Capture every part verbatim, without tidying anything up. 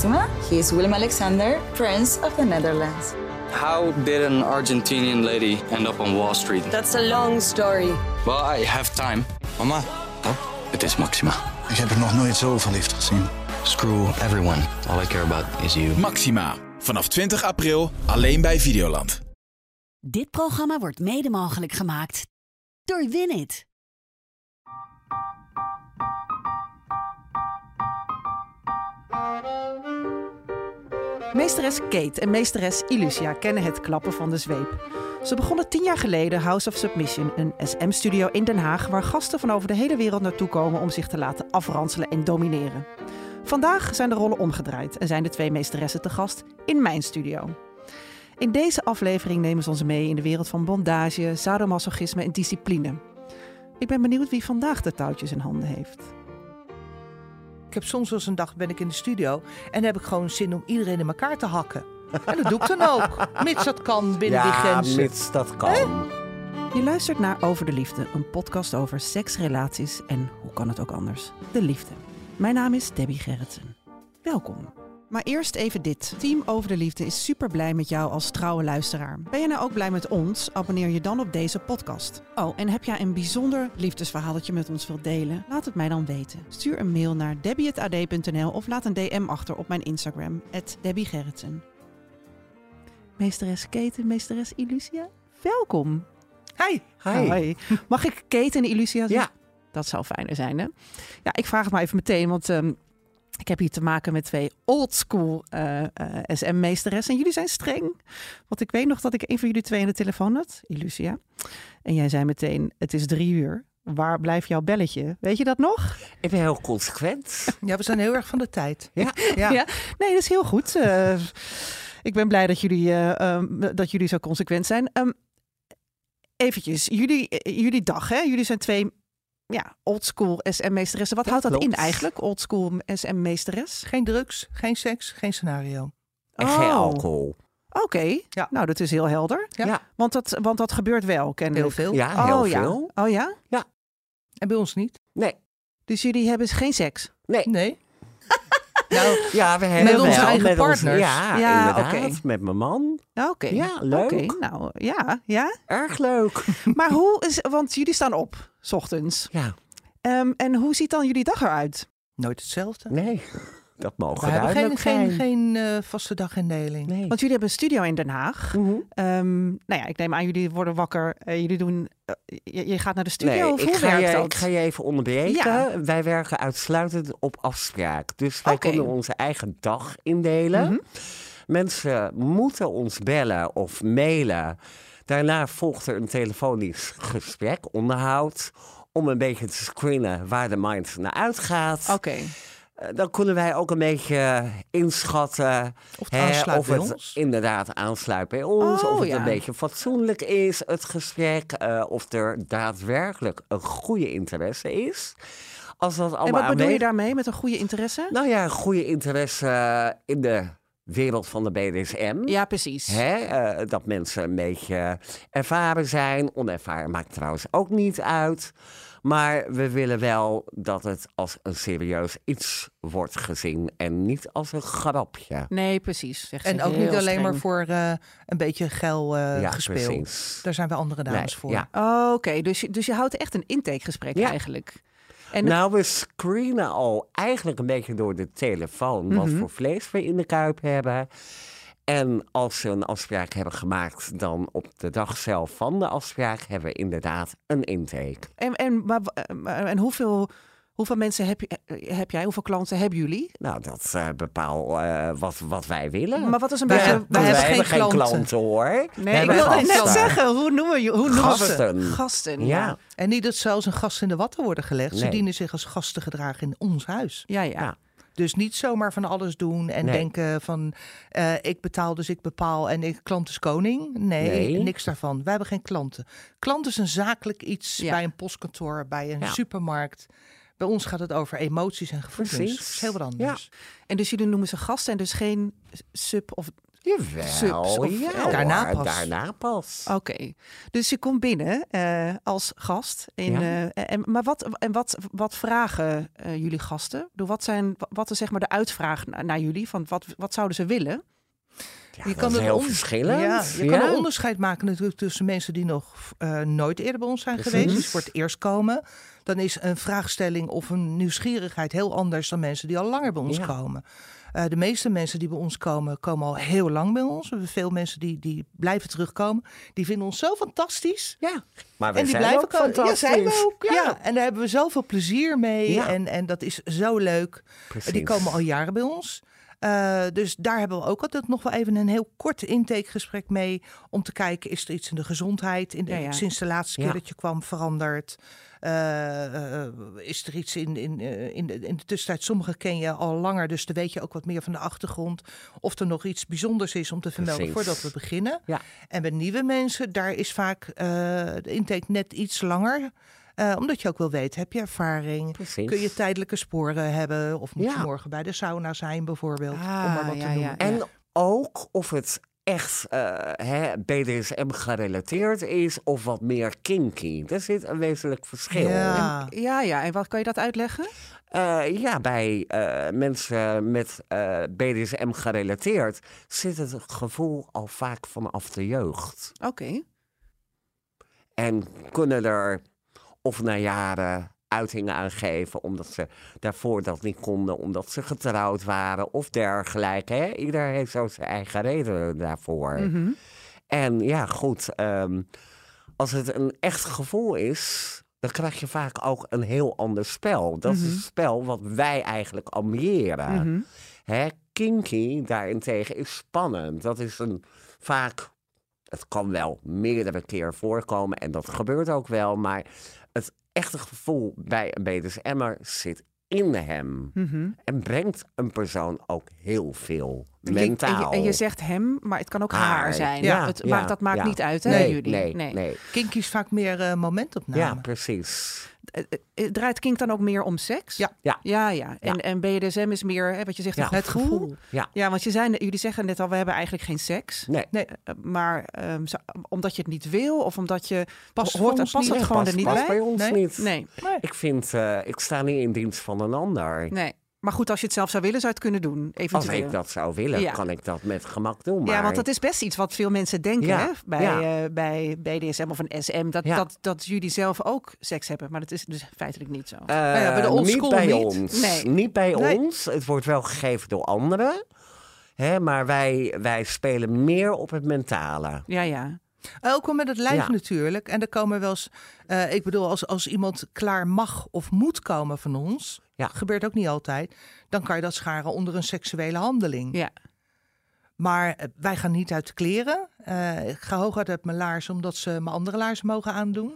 Maxima. He is Willem-Alexander, Prince of the Netherlands. How did an Argentinian lady end up on Wall Street? That's a long story. Well, I have time. Mama, Oh, het is Maxima. ik heb er nog nooit zo verliefd gezien. Screw everyone. All I care about is you. Maxima. Vanaf twintig april alleen bij Videoland. Dit programma wordt mede mogelijk gemaakt door Winit. Meesteres Kate en meesteres Ilusia kennen het klappen van de zweep. Ze begonnen tien jaar geleden House of Submission, een S M-studio in Den Haag, waar gasten van over de hele wereld naartoe komen om zich te laten afranselen en domineren. Vandaag zijn de rollen omgedraaid en zijn de twee meesteressen te gast in mijn studio. In deze aflevering nemen ze ons mee in de wereld van bondage, sadomasochisme en discipline. Ik ben benieuwd wie vandaag de touwtjes in handen heeft. Ik heb soms wel eens een dag ben ik in de studio en dan heb ik gewoon zin om iedereen in elkaar te hakken. En dat doe ik dan ook, mits dat kan binnen die grenzen. Ja, mits dat kan. Hè? Je luistert naar Over de Liefde, een podcast over seks, relaties en, hoe kan het ook anders, de liefde. Mijn naam is Debbie Gerritsen. Welkom. Maar eerst even dit. Team Over de Liefde is super blij met jou als trouwe luisteraar. Ben je nou ook blij met ons? Abonneer je dan op deze podcast. Oh, en heb jij een bijzonder liefdesverhaal dat je met ons wilt delen? Laat het mij dan weten. Stuur een mail naar debbie at a d punt n l of laat een D M achter op mijn Instagram, at Debbie Gerritsen. Meesteres Kate en meesteres Ilusia, welkom. Hi. Hi. Hoi. Mag ik Kate en Ilusia zeggen? Ja. Dat zou fijner zijn, hè? Ja, ik vraag het maar even meteen, want um, ik heb hier te maken met twee oldschool uh, uh, S M-meesteressen. En jullie zijn streng. Want ik weet nog dat ik een van jullie twee aan de telefoon had, Ilusia. En jij zei meteen, het is drie uur. Waar blijft jouw belletje? Weet je dat nog? Ik ben heel consequent. Ja, we zijn heel erg van de tijd. Ja. Ja. Ja. Nee, dat is heel goed. Uh, ik ben blij dat jullie, uh, um, dat jullie zo consequent zijn. Um, eventjes, jullie, uh, jullie dag, hè? Jullie zijn twee... Ja, oldschool S M-meesteressen. Wat Ja, houdt dat klopt. in eigenlijk, oldschool S M-meesteres? Geen drugs, geen seks, geen scenario. En geen alcohol. Oké, okay. Ja. Nou dat is heel helder. Ja. Ja. Want, dat, want dat gebeurt wel, kennelijk. Heel veel. Ja, heel oh, veel. Ja. Oh ja? En bij ons niet. Nee. Dus jullie hebben geen seks? Nee. Nee. Nou, Ja, we hebben Met onze wel, eigen met ons- partners. ja, Ja, inderdaad. oké. Met mijn man. Oké. Okay. Ja, leuk. Oké, okay. Nou ja, ja. Erg leuk. Maar hoe is, want jullie staan op, 's ochtends. Ja. Um, en hoe ziet dan jullie dag eruit? nooit hetzelfde. Nee, dat mogen We hebben geen, duidelijk geen, zijn. geen uh, vaste dagindeling. Nee. Want jullie hebben een studio in Den Haag. Mm-hmm. Um, nou ja, ik neem aan, jullie worden wakker. Uh, jullie doen. Uh, je, je gaat naar de studio. Nee, of ik hoe ga, werkt je, dat? ik ga je even onderbreken. Ja. Wij werken uitsluitend op afspraak. Dus wij Oké. kunnen onze eigen dag indelen. Mhm. Mensen moeten ons bellen of mailen. Daarna volgt er een telefonisch gesprek, onderhoud, om een beetje te screenen waar de mind naar uitgaat. Oké. Uh, Dan kunnen wij ook een beetje inschatten Of het hè, aansluit of bij het ons. inderdaad aansluit bij ons. Oh, of het ja. een beetje fatsoenlijk is, het gesprek. Uh, of er daadwerkelijk een goede interesse is. Als dat allemaal En wat bedoel je aanwezig- daarmee met een goede interesse? Nou ja, een goede interesse in de wereld van de B D S M. Ja, precies. Hè, uh, dat mensen een beetje ervaren zijn. Onervaren maakt trouwens ook niet uit. Maar we willen wel dat het als een serieus iets wordt gezien en niet als een grapje. Nee, precies. Zegt ze En ook heel niet alleen streng. maar voor uh, een beetje geil uh, Ja, gespeeld. precies. Daar zijn we andere dames Nee, voor. ja. Oh, Oké, dus, je- dus je houdt echt een intakegesprek Ja. eigenlijk. En Nou, we screenen al eigenlijk een beetje door de telefoon wat Mhm. voor vlees we in de kuip hebben. En als ze een afspraak hebben gemaakt, dan op de dag zelf van de afspraak hebben we inderdaad een intake. en, en, maar, eh, en hoeveel, hoeveel mensen heb, je, heb jij? Hoeveel klanten hebben jullie? Nou, dat uh, bepaal uh, wat, wat wij willen. Maar wat is een Wij beetje... hebben- wij Want hebben geen klanten. klanten hoor. Nee, We ik hebben wilde net gasten. zeggen, hoe noemen, je, hoe noemen Gasten. we gasten? Ja. En niet dat ze als een gast in de watten worden gelegd. Ze Nee. dienen zich als gasten gedragen in ons huis. Ja, ja. Ja. Dus niet zomaar van alles doen en Nee. denken van uh, ik betaal dus ik bepaal en ik klant is koning. Nee, Nee. niks daarvan. Wij hebben geen klanten. Klant is een zakelijk iets Ja. bij een postkantoor, bij een Ja. supermarkt. Bij ons gaat het over emoties en gevoelens. Precies. Dat is heel wat anders. En dus jullie noemen ze gasten en dus geen sub of Jawel, subs of- ja, Daarna hoor, pas. Daarna pas. Oké, dus je komt binnen eh, als gast. In, Ja. eh, en, maar wat, en wat, wat vragen eh, jullie gasten? Ik bedoel, Wat, zijn, wat is zeg maar de uitvraag na- naar jullie? Van wat, wat zouden ze willen? Ja, Je dat kan is er heel on- verschillend. Ja, je Ja. kan een onderscheid maken natuurlijk tussen mensen die nog uh, nooit eerder bij ons zijn Precies. geweest. Dus voor het eerst komen. Dan is een vraagstelling of een nieuwsgierigheid heel anders dan mensen die al langer bij ons Ja. komen. Uh, de meeste mensen die bij ons komen, komen al heel lang bij ons. We hebben veel mensen die, die blijven terugkomen. Die vinden ons zo fantastisch. Ja, maar we En die zijn blijven ook komen. Ja, fantastisch. zijn we ook. Ja. en daar hebben we zoveel plezier mee. Ja. En, en dat is zo leuk. Precies. Die komen al jaren bij ons. Uh, dus daar hebben we ook altijd nog wel even een heel kort intakegesprek mee. Om te kijken, is er iets in de gezondheid in de, Ja, ja. sinds de laatste keer Ja. dat je kwam veranderd? Uh, uh, is er iets in, in, uh, in, de, in de tussentijd? Sommigen ken je al langer, dus dan weet je ook wat meer van de achtergrond. Of er nog iets bijzonders is om te vermelden Precies. voordat we beginnen. Ja. En bij nieuwe mensen, daar is vaak uh, de intake net iets langer. Uh, omdat je ook wil weten, heb je ervaring? Precies. Kun je tijdelijke sporen hebben? Of moet Ja. je morgen bij de sauna zijn bijvoorbeeld? Ah, om maar wat ja, te ja. noemen. En ook of het echt uh, hè, B D S M gerelateerd is of wat meer kinky. Daar zit een wezenlijk verschil. Ja. Ja, ja. En wat kan je dat uitleggen? Uh, ja, bij uh, mensen met uh, B D S M gerelateerd zit het gevoel al vaak vanaf de jeugd. Oké. Okay. En kunnen er of na jaren uitingen aangeven omdat ze daarvoor dat niet konden, omdat ze getrouwd waren of dergelijke. Hè? Ieder heeft zo zijn eigen reden daarvoor. Mm-hmm. En ja, goed, um, als het een echt gevoel is, dan krijg je vaak ook een heel ander spel. Dat Mm-hmm. is het spel wat wij eigenlijk ambiëren. Mm-hmm. Hè? Kinky daarentegen is spannend. Dat is een vaak, het kan wel meerdere keer voorkomen en dat gebeurt ook wel, maar het echte gevoel bij een B D S M'er zit in hem. Mm-hmm. En brengt een persoon ook heel veel Je, mentaal. en, je, en je zegt hem, maar het kan ook haar, Haar. zijn. Ja, het, ja, maar dat maakt ja. niet uit, hè, Nee, jullie? nee, nee. nee. Kinky is vaak meer uh, momentopname. Ja, precies. Draait kink dan ook meer om seks? Ja. Ja. Ja, ja. En, Ja. en B D S M is meer, hè, wat je zegt, Ja. het Het gevoel. gevoel. Ja. Ja, want je zei, jullie zeggen net al, we hebben eigenlijk geen seks. Nee. Nee, Uh, maar um, zo, omdat je het niet wil of omdat je Past hoort, voor ons past niet. het Ja, gewoon past, er niet past bij? bij ons Nee. niet. Nee, nee. Ik vind, uh, ik sta niet in dienst van een ander. nee. Maar goed, als je het zelf zou willen, zou je het kunnen doen. Als Eventueel. ik dat zou willen, Ja. kan ik dat met gemak doen. Maar... Ja, want dat is best iets wat veel mensen denken Ja, hè? Bij, ja. uh, bij B D S M of een S M. Dat, Ja. dat, dat jullie zelf ook seks hebben. Maar dat is dus feitelijk niet zo. Uh, ja, bij de old niet school bij niet. ons. Nee. Niet bij Nee. ons. Het wordt wel gegeven door anderen. Hè, maar wij, wij spelen meer op het mentale. Ja, ja. Ook wel met het lijf Ja. natuurlijk. En er komen wel eens, uh, ik bedoel, als, als iemand klaar mag of moet komen van ons, Ja. gebeurt ook niet altijd, dan kan je dat scharen onder een seksuele handeling. Ja. Maar uh, wij gaan niet uit de kleren. Uh, ik ga hooguit uit mijn laarzen, omdat ze mijn andere laarzen mogen aandoen.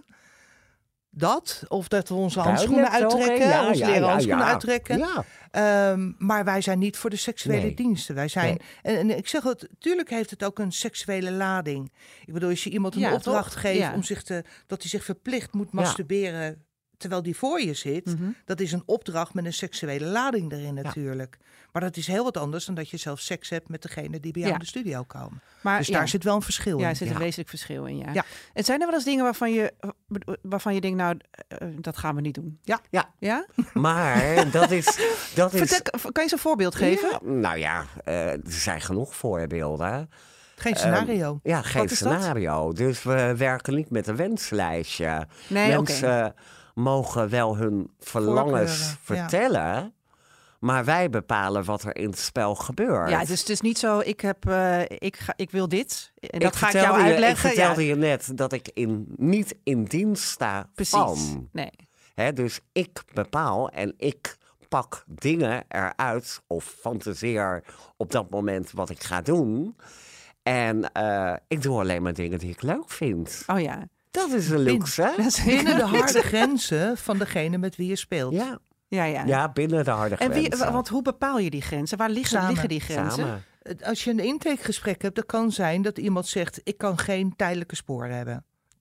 Dat, of dat we onze handschoenen Duidelijk toch, hè? uittrekken, Ja, onze ja, leren ja, handschoenen ja. uittrekken. Ja. Um, maar wij zijn niet voor de seksuele Nee. diensten. Wij zijn, Nee. en, en ik zeg het, tuurlijk heeft het ook een seksuele lading. Ik bedoel, als je iemand een Ja, opdracht toch? geeft Ja. om zich te, dat hij zich verplicht moet Ja. masturberen terwijl die voor je zit, Mm-hmm. dat is een opdracht met een seksuele lading erin natuurlijk. Maar dat is heel wat anders dan dat je zelf seks hebt met degene die bij jou Ja. in de studio komen. Maar, Dus ja. daar zit wel een verschil Ja, in. er zit een Ja. wezenlijk verschil in, ja. Ja. En zijn er wel eens dingen waarvan je, waarvan je denkt, nou, uh, dat gaan we niet doen? Ja. Ja. Ja? Maar dat is... Dat is Vertel, kan je eens een voorbeeld geven? Ja, nou ja, uh, er zijn genoeg voorbeelden. Geen scenario. Um, ja, geen Wat is dat? scenario. Dus we werken niet met een wenslijstje. Nee, Mensen oké. mogen wel hun verlangens Voorkeuren, ja. vertellen. Maar wij bepalen wat er in het spel gebeurt. Ja, dus het is niet zo, ik, heb, uh, ik, ga, ik wil dit. En dat ik ga ik vertelde jou je- uitleggen. Ik vertelde ja. je net dat ik in, niet in dienst sta Precies. van. Nee. Hè, dus ik bepaal en ik pak dingen eruit of fantaseer op dat moment wat ik ga doen. En uh, ik doe alleen maar dingen die ik leuk vind. Oh ja. Dat is een luxe. Dat is Binnen de harde grenzen van degene met wie je speelt. Ja. Ja, ja. ja, binnen de harde En wie, grenzen. want hoe bepaal je die grenzen? Waar liggen, Samen. liggen die grenzen? Samen. Als je een intakegesprek hebt, dan kan zijn dat iemand zegt, ik kan geen tijdelijke sporen hebben.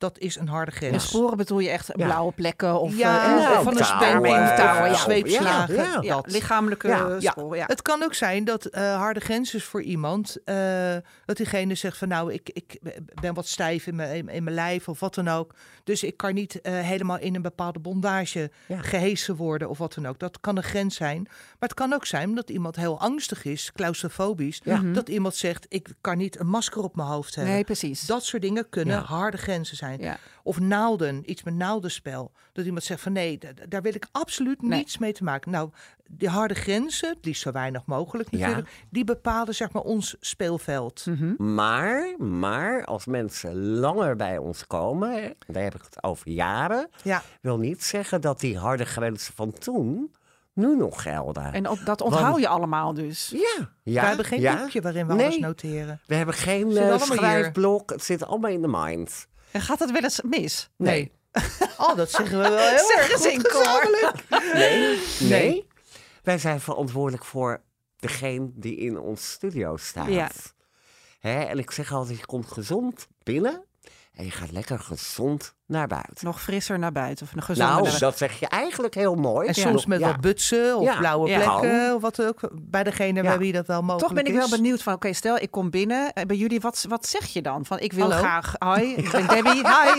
dat is een harde En grens. sporen bedoel je echt Ja. blauwe plekken? Of, Ja, eh, nou, of van een touwen, spelling, eh, touwen, ja. zweepslagen. Ja, ja. ja, dat. lichamelijke Ja. Ja. sporen. Ja. Het kan ook zijn dat uh, harde grens is voor iemand. Uh, dat diegene zegt van nou, ik, ik ben wat stijf in mijn, in mijn lijf of wat dan ook. Dus ik kan niet uh, helemaal in een bepaalde bondage Ja. gehesen worden of wat dan ook. Dat kan een grens zijn. Maar het kan ook zijn dat iemand heel angstig is, claustrofobisch. Ja. Dat iemand zegt, ik kan niet een masker op mijn hoofd hebben. Nee, precies. Dat soort dingen kunnen Ja. harde grenzen zijn. Ja. Of naalden, iets met naaldenspel. Dat iemand zegt van nee, d- daar wil ik absoluut Nee. niets mee te maken. Nou, die harde grenzen, het liefst zo weinig mogelijk Ja. natuurlijk, die bepalen zeg maar ons speelveld. Mhm. Maar, maar als mensen langer bij ons komen, hè, daar heb ik het over jaren, Ja, wil niet zeggen dat die harde grenzen van toen nu nog gelden. En ook dat onthoud Want- je allemaal dus. Ja, ja. we hebben geen ja. boekje waarin we Nee. alles noteren. We hebben geen Zit eh, allemaal hier. schrijfblok. Het zit allemaal in de mind. En gaat het wel eens mis? Nee. Oh, dat zeggen we wel heel Zeggen erg ze goed in koor. gezamenlijk. Nee, nee. Nee. Wij zijn verantwoordelijk voor degene die in ons studio staat. Ja. Hè, en ik zeg altijd, je komt gezond binnen en je gaat lekker gezond naar buiten. Nog frisser naar buiten. Of nog gezonder Nou, naar buiten. dat zeg je eigenlijk heel mooi. En Ja. soms met Ja. wat butsen of Ja. blauwe Ja. plekken of wat ook. Bij degene Ja. bij wie dat wel mogelijk Toch ben ik is. wel benieuwd van, oké, stel ik kom binnen. eh, Bij jullie, wat, wat zeg je dan? Van, ik wil Hallo? graag... Hoi, ik ben Debbie. Hi.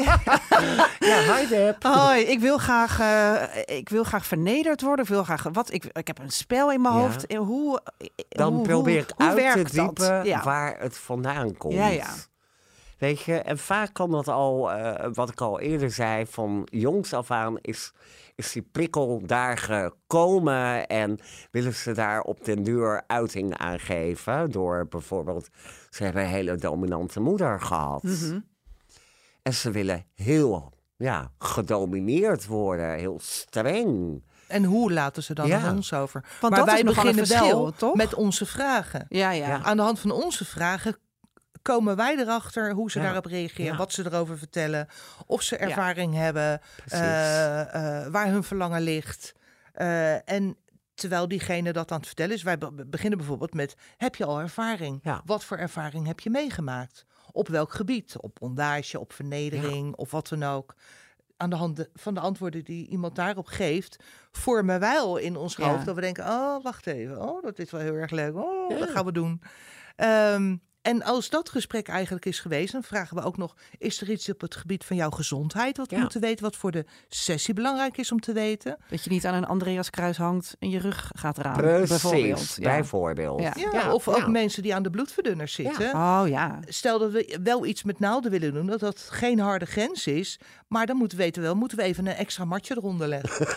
Ja, hi Deb. Hoi, ik wil graag, eh, ik wil graag vernederd worden. Ik wil graag, wat, ik, ik heb een spel in mijn Ja. hoofd. En Hoe, Dan hoe, probeer ik hoe, hoe uit te werkt dat? diepen Ja. waar het vandaan komt. Ja, ja. Weet je, en vaak kan dat al, eh, wat ik al eerder zei, van jongs af aan is, is die prikkel daar gekomen en willen ze daar op den duur uiting aan geven door bijvoorbeeld, ze hebben een hele dominante moeder gehad. Mhm. En ze willen heel, ja, gedomineerd worden, heel streng. En hoe laten ze dan Ja. aan ons over? Want maar dat wij is nogal een beginnen verschil, wel toch? met onze vragen. Ja, ja. Ja. Aan de hand van onze vragen komen wij erachter hoe ze Ja. daarop reageren, Ja. wat ze erover vertellen, of ze ervaring hebben, Precies. eh, eh, waar hun verlangen ligt. Eh, en terwijl diegene dat aan het vertellen is, wij be- beginnen bijvoorbeeld met, heb je al ervaring? Ja. Wat voor ervaring heb je meegemaakt? Op welk gebied? Op bondage, op vernedering of wat dan ook. Aan de hand van de antwoorden die iemand daarop geeft, vormen wij al in ons Ja. hoofd dat we denken, oh, wacht even, oh, dat is wel heel erg leuk, oh, Ja. dat gaan we doen. Ehm, en als dat gesprek eigenlijk is geweest, dan vragen we ook nog, is er iets op het gebied van jouw gezondheid wat we Ja. moeten weten, wat voor de sessie belangrijk is om te weten? Dat je niet aan een Andreaskruis hangt en je rug gaat eraan. Bijvoorbeeld. Precies, Ja. bijvoorbeeld. Ja. Ja, of ook ja. mensen die aan de bloedverdunners zitten. Oh ja. Stel dat we wel iets met naalden willen doen, dat dat geen harde grens is. Maar dan moeten we weten wel, moeten we even een extra matje eronder leggen.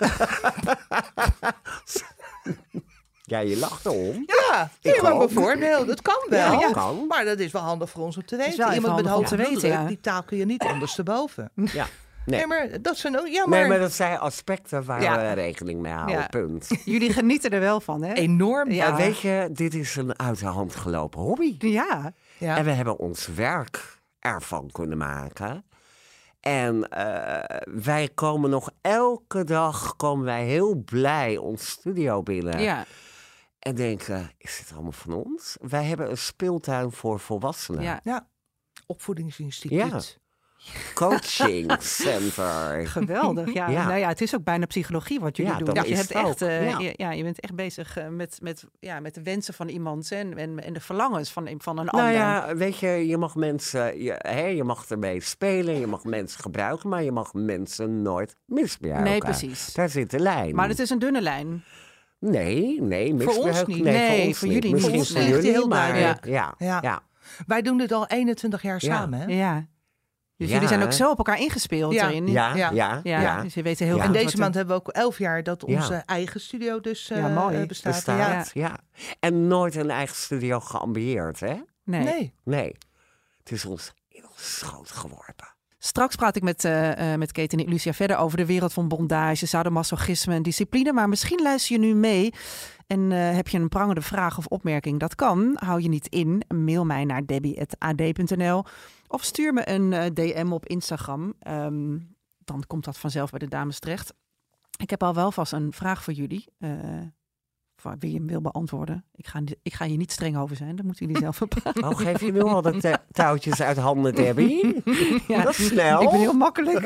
Ja, je lacht erom. Ja, Ik nee, maar ook. bijvoorbeeld, dat kan wel. Ja, kan. Maar dat is wel handig voor ons om te is weten. wel even Iemand met handig om hoge te weten, bloeddruk, ja. die taal kun je niet ondersteboven. Ja. Nee. Nee, maar dat zijn ook... Ja, maar, Nee, maar dat zijn aspecten waar Ja. we rekening mee houden, Ja. punt. Jullie genieten er wel van, hè? enorm. Ja. En weet je, dit is een uit de hand gelopen hobby. Ja. Ja. En we hebben ons werk ervan kunnen maken. En eh, wij komen nog elke dag komen wij heel blij ons studio binnen. Ja. En denken, is dit allemaal van ons? Wij hebben een speeltuin voor volwassenen. Ja. Ja, opvoedingsinstituut. Ja. Coaching center. Geweldig, ja. Ja. Nou ja, het is ook bijna psychologie wat jullie Ja, doen. dat Dus je, is hebt het echt, ook, eh, ja. je, ja, je bent echt bezig eh, met, met, ja, met de wensen van iemand en, en, en de verlangens van, van een Nou ander. ja, weet je, je mag mensen, je, hè, je mag ermee spelen, je mag mensen gebruiken, maar je mag mensen nooit misbruiken. Nee, precies. Daar zit de lijn. Maar het is een dunne lijn. Nee, nee, ons misbruik. niet. Nee, Nee, voor, ons voor niet. jullie Misschien niet. voor Voor ons ligt jullie, heel maar duidelijk. ja, ja, Ja. ja. Wij doen dit al eenentwintig jaar Ja. samen. Hè? Ja. Dus Ja. jullie zijn ook zo op elkaar ingespeeld Ja. erin. Ja, Ja. ja, Ja, ja. dus je weet heel Ja. goed En wat deze er- maand hebben we ook elf jaar dat Ja. onze eigen studio dus eh, Ja, mooi. eh, bestaat. Bestaat, Ja. ja. En nooit een eigen studio geambieerd, hè? Nee. Nee. Nee. Het is ons in ons schoot geworpen. Straks praat ik met, uh, uh, met Kate en Lucia verder over de wereld van bondage, sadomasochisme en discipline. Maar misschien luister je nu mee en uh, heb je een prangende vraag of opmerking. Dat kan. Hou je niet in. Mail mij naar debbie at a d punt n l of stuur me een uh, D M op Instagram. Um, dan komt dat vanzelf bij de dames terecht. Ik heb al wel vast een vraag voor jullie. Uh, Of wie je hem wil beantwoorden. Ik ga, ik ga hier niet streng over zijn. Dat moeten jullie zelf bepalen. Oh, geef je nu al de te- touwtjes uit handen, Debbie? Ja, dat is snel. Ik ben heel makkelijk.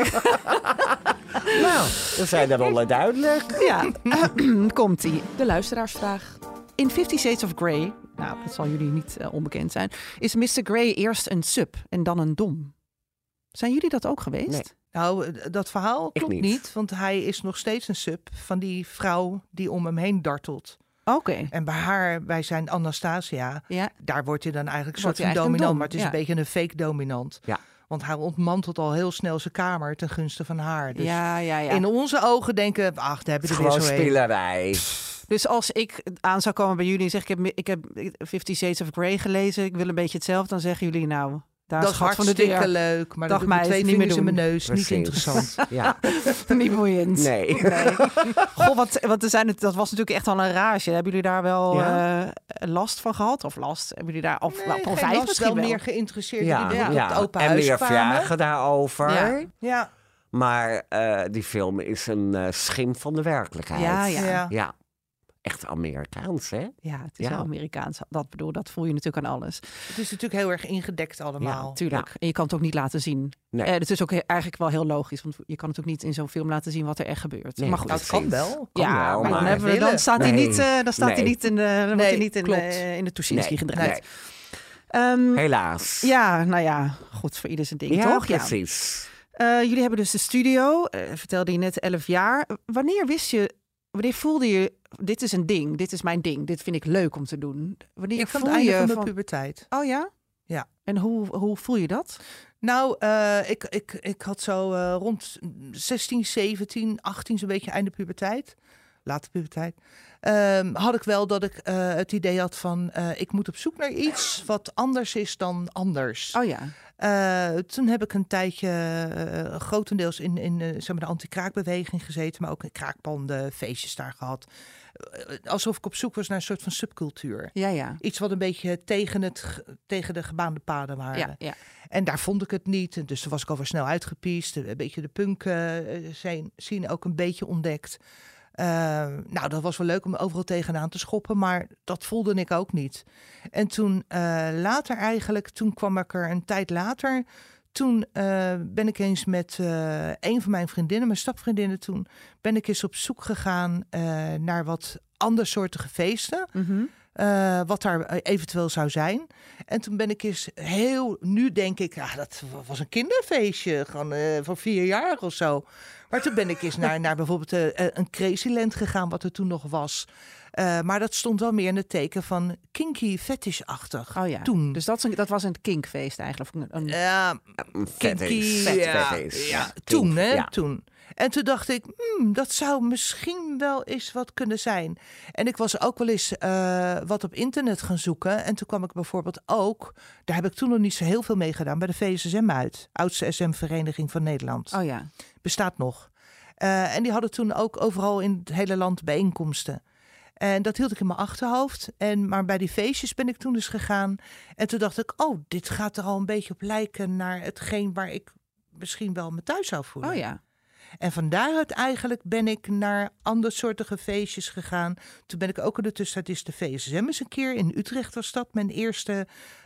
Nou, we zijn er al duidelijk. Ja, komt-ie. De luisteraarsvraag. In Fifty Shades of Grey, nou, dat zal jullie niet uh, onbekend zijn, is mister Grey eerst een sub en dan een dom. Zijn jullie dat ook geweest? Nee. Nou, dat verhaal Ik klopt niet. niet. Want hij is nog steeds een sub van die vrouw die om hem heen dartelt. Oké. Okay. En bij haar, wij zijn Anastasia, Ja. daar wordt hij dan eigenlijk een Wordt soort hij van eigenlijk een dominant. dom, Maar het is ja. een beetje een fake dominant. Ja. Want hij ontmantelt al heel snel zijn kamer ten gunste van haar. Dus ja, ja, ja. in onze ogen denken we, ach, daar heb je er weer Gewoon zo een. spielerij. Dus als ik aan zou komen bij jullie en zeg ik heb, ik heb Fifty Shades of Grey gelezen, ik wil een beetje hetzelfde, dan zeggen jullie nou, daar Dat is is gat van de hartstikke deur. leuk, maar Dag dat doe ik meid, twee niet meer vingers in doen. mijn neus. Precies. Niet interessant. Ja. Niet boeiend. Nee. nee. Goh, wat, want er zijn het, dat was natuurlijk echt al een rage. Hebben jullie daar wel Ja. uh, last van gehad? Of last? Hebben jullie daar of Nee, wel geen profijt last, misschien wel wel? meer geïnteresseerd Ja, in ja. die op het open En huis meer kwamen. vragen daarover. Ja. Ja, Maar uh, die film is een uh, schim van de werkelijkheid. Ja, ja. ja. Ja. Echt Amerikaans, hè? Ja, het is Ja. wel Amerikaans. Dat bedoel, dat voel je natuurlijk aan alles. Het is natuurlijk heel erg ingedekt allemaal. Ja, tuurlijk. En je kan het ook niet laten zien. Nee. Eh, het is ook he- eigenlijk wel heel logisch, want je kan het ook niet in zo'n film laten zien wat er echt gebeurt. Nee, maar goed, Nou, het kan wel. Kan ja, wel, maar dan, maar- hebben we, dan staat hij Nee. niet, uh, dan staat hij Nee. niet in de, dan wordt Nee, hij niet in klopt. de, in de Tuschinski Nee, gedraaid. nee. Ehm, Helaas. ja, nou ja, goed voor ieder zijn ding, Ja, toch? Ja. precies. Uh, jullie hebben dus de studio, uh, vertelde je net, elf jaar. Wanneer wist je, wanneer voelde je, dit is een ding, dit is mijn ding, dit vind ik leuk om te doen? Wanneer Ik van voel het einde je van mijn puberteit. Oh ja? Ja. En hoe, hoe voel je dat? Nou, uh, ik, ik, ik had zo uh, rond zestien, zeventien, achttien, zo'n beetje einde puberteit. Late puberteit. Um, had ik wel dat ik uh, het idee had van, uh, ik moet op zoek naar iets wat anders is dan anders. Oh ja. Uh, toen heb ik een tijdje uh, grotendeels in, in uh, zeg maar de anti-kraakbeweging gezeten, maar ook in kraakpanden, feestjes daar gehad. Uh, alsof ik op zoek was naar een soort van subcultuur. Ja, ja. Iets wat een beetje tegen, het, tegen de gebaande paden waren. Ja, ja. En daar vond ik het niet. Dus toen was ik alweer snel uitgepiest. Een beetje de punk uh, zijn, zien ook een beetje ontdekt. Uh, nou, dat was wel leuk om overal tegenaan te schoppen, maar dat voelde ik ook niet. En toen uh, later eigenlijk, toen kwam ik er een tijd later, toen uh, ben ik eens met uh, een van mijn vriendinnen, mijn stapvriendinnen toen, ben ik eens op zoek gegaan uh, naar wat andersoortige feesten. Mm-hmm. Uh, wat daar eventueel zou zijn. En toen ben ik eens heel... Nu denk ik, ah, dat was een kinderfeestje. Gewoon uh, van vier jaar of zo. Maar toen ben ik eens naar, naar bijvoorbeeld uh, een Crazyland gegaan, wat er toen nog was. Uh, maar dat stond wel meer in het teken van kinky fetish-achtig. Oh ja. Toen. Dus dat, is een, dat was een kinkfeest eigenlijk. Een, een... Ja, kinky. Fetish. Ja, Fetish. ja, Kink, toen hè, ja. toen. En toen dacht ik, hmm, dat zou misschien wel eens wat kunnen zijn. En ik was ook wel eens uh, wat op internet gaan zoeken. En toen kwam ik bijvoorbeeld ook, daar heb ik toen nog niet zo heel veel mee gedaan, bij de V S S M uit. Oudste S M-vereniging van Nederland. Oh ja. Bestaat nog. Uh, en die hadden toen ook overal in het hele land bijeenkomsten. En dat hield ik in mijn achterhoofd. En, maar bij die feestjes ben ik toen dus gegaan. En toen dacht ik, oh, dit gaat er al een beetje op lijken naar hetgeen waar ik misschien wel me thuis zou voelen. Oh ja. En van daaruit eigenlijk ben ik naar andersoortige feestjes gegaan. Toen ben ik ook in de tussentijd is de V S S M eens een keer in Utrecht was dat. Mijn eerste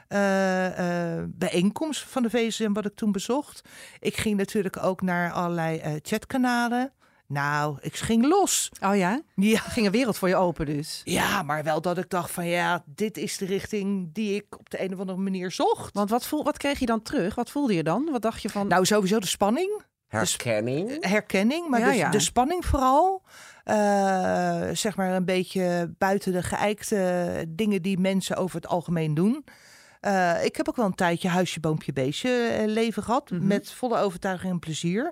uh, uh, bijeenkomst van de V S S M wat ik toen bezocht. Ik ging natuurlijk ook naar allerlei uh, chatkanalen. Nou, ik ging los. Oh ja? Ja. Er ging een wereld voor je open dus. Ja, maar wel dat ik dacht van ja, dit is de richting die ik op de een of andere manier zocht. Want wat, voel, wat kreeg je dan terug? Wat voelde je dan? Wat dacht je van... Nou, sowieso de spanning. Herkenning. De herkenning, maar Ja, de, ja. de spanning vooral. Uh, zeg maar een beetje buiten de geëikte dingen die mensen over het algemeen doen. Uh, ik heb ook wel een tijdje huisje, boompje, beestje uh, leven gehad. Mhm. Met volle overtuiging en plezier.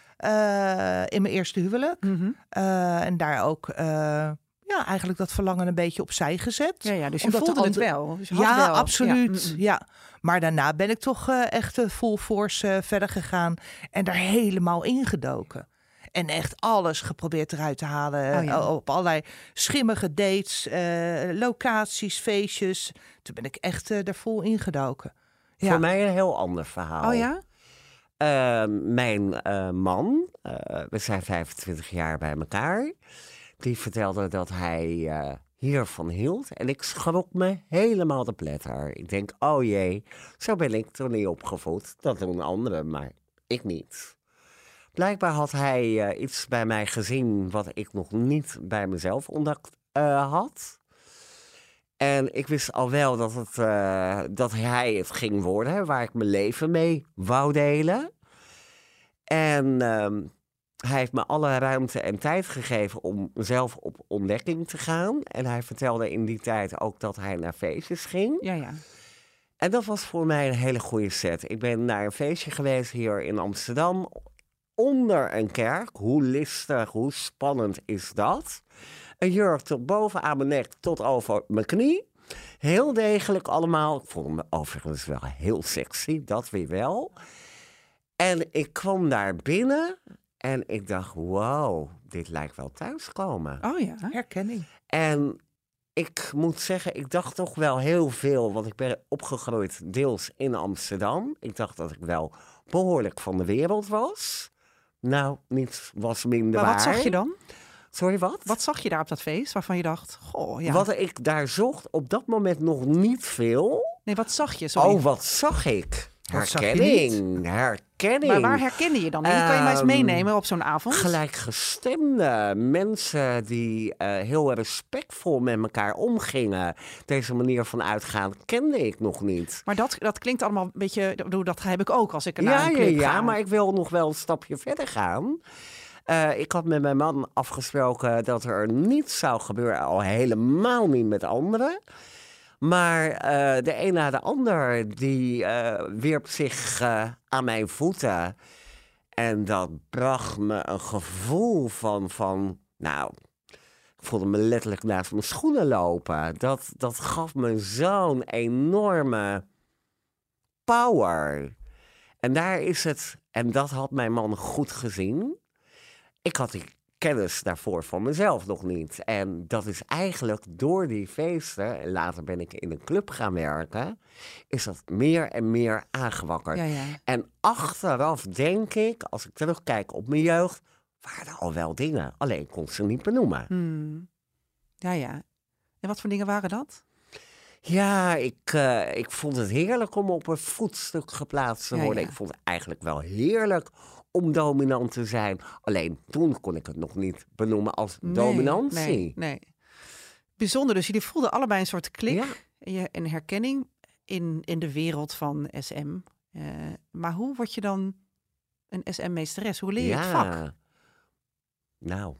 Uh, in mijn eerste huwelijk. Mm-hmm. Uh, en daar ook uh, ja, eigenlijk dat verlangen een beetje opzij gezet. Ja, ja, dus je Omdat de voelde het andere- wel. Dus je had Ja, wel. absoluut. Ja, mm, mm. Ja. Maar daarna ben ik toch uh, echt uh, full force uh, verder gegaan. En daar helemaal ingedoken. En echt alles geprobeerd eruit te halen. Oh ja. uh, op allerlei schimmige dates, uh, locaties, feestjes. Toen ben ik echt uh, er vol ingedoken. Ja. Voor mij een heel ander verhaal. Oh ja? Uh, mijn uh, man, uh, we zijn vijfentwintig jaar bij elkaar. Die vertelde dat hij uh, hiervan hield. En ik schrok me helemaal de pletter. Ik denk, oh jee, zo ben ik toch niet opgevoed. Dat doen anderen, maar ik niet. Blijkbaar had hij uh, iets bij mij gezien wat ik nog niet bij mezelf ontdekt uh, had. En ik wist al wel dat, het, uh, dat hij het ging worden, waar ik mijn leven mee wou delen. En uh, hij heeft me alle ruimte en tijd gegeven om zelf op ontdekking te gaan. En hij vertelde in die tijd ook dat hij naar feestjes ging. Ja, ja. En dat was voor mij een hele goede set. Ik ben naar een feestje geweest hier in Amsterdam, onder een kerk. Hoe listig, hoe spannend is dat? Een jurk tot boven aan mijn nek, tot over mijn knie. Heel degelijk allemaal. Ik vond me overigens wel heel sexy, dat weer wel. En ik kwam daar binnen en ik dacht, wow, dit lijkt wel thuiskomen. Oh ja. Herkenning. En ik moet zeggen, ik dacht toch wel heel veel, want ik ben opgegroeid deels in Amsterdam. Ik dacht dat ik wel behoorlijk van de wereld was. Nou, niets was minder Maar waar. wat zag je dan? Sorry, wat? Wat zag je daar op dat feest waarvan je dacht, goh, ja. Wat ik daar zocht, op dat moment nog niet veel. Nee, wat zag je? Sorry. Oh, wat zag ik? Wat zag je Herkenning, herkenning. Maar waar herkende je dan? Wie kan je mij eens Ehm, meenemen op zo'n avond? Gelijkgestemde mensen die uh, heel respectvol met elkaar omgingen. Deze manier van uitgaan kende ik nog niet. Maar dat, dat klinkt allemaal een beetje, ik bedoel, dat heb ik ook als ik er naar Ja, een ja, club ja, ga. maar ik wil nog wel een stapje verder gaan. Uh, ik had met mijn man afgesproken dat er niets zou gebeuren, al helemaal niet met anderen. Maar uh, de een na de ander, die uh, wierp zich uh, aan mijn voeten. En dat bracht me een gevoel van, van, nou, ik voelde me letterlijk naast mijn schoenen lopen. Dat, dat gaf me zo'n enorme power. En daar is het, en dat had mijn man goed gezien. Ik had die kennis daarvoor van mezelf nog niet. En dat is eigenlijk door die feesten, en later ben ik in een club gaan werken, is dat meer en meer aangewakkerd. Ja, ja. En achteraf denk ik, als ik terugkijk op mijn jeugd, waren er al wel dingen. Alleen kon ze niet benoemen. Hmm. Ja, ja. En wat voor dingen waren dat? Ja, ik, uh, ik vond het heerlijk om op een voetstuk geplaatst te Ja, worden. ja. Ik vond het eigenlijk wel heerlijk om dominant te zijn. Alleen toen kon ik het nog niet benoemen als Nee, dominantie. Nee, nee. Bijzonder, dus jullie voelden allebei een soort klik Ja. en je- en herkenning in, in de wereld van S M. Uh, maar hoe word je dan een S M-meesteres? Hoe leer je het vak? Nou,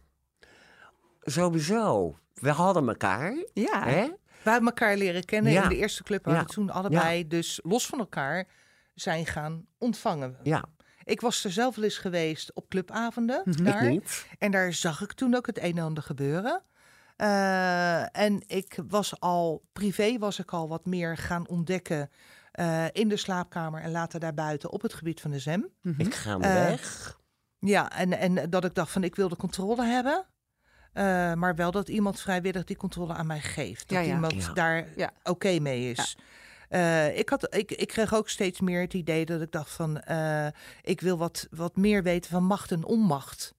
sowieso. We hadden elkaar. Ja. Hè? We hebben elkaar leren kennen Ja. in de eerste club waar Ja. we toen allebei dus los van elkaar zijn gaan ontvangen. Ja, Ik was er zelf wel eens geweest op clubavonden. Mhm. daar. ik niet. En daar zag ik toen ook het een en ander gebeuren. Uh, en ik was al, privé was ik al wat meer gaan ontdekken uh, in de slaapkamer en later daarbuiten op het gebied van de Z E M. Mhm. Ik ga Eh, weg. Ja, en, en dat ik dacht van ik wil de controle hebben. Uh, maar wel dat iemand vrijwillig die controle aan mij geeft. Dat Ja, ja. iemand Ja. daar Ja. oké mee is. Uh, ik, had, ik, ik kreeg ook steeds meer het idee dat ik dacht van uh, ik wil wat, wat meer weten van macht en onmacht.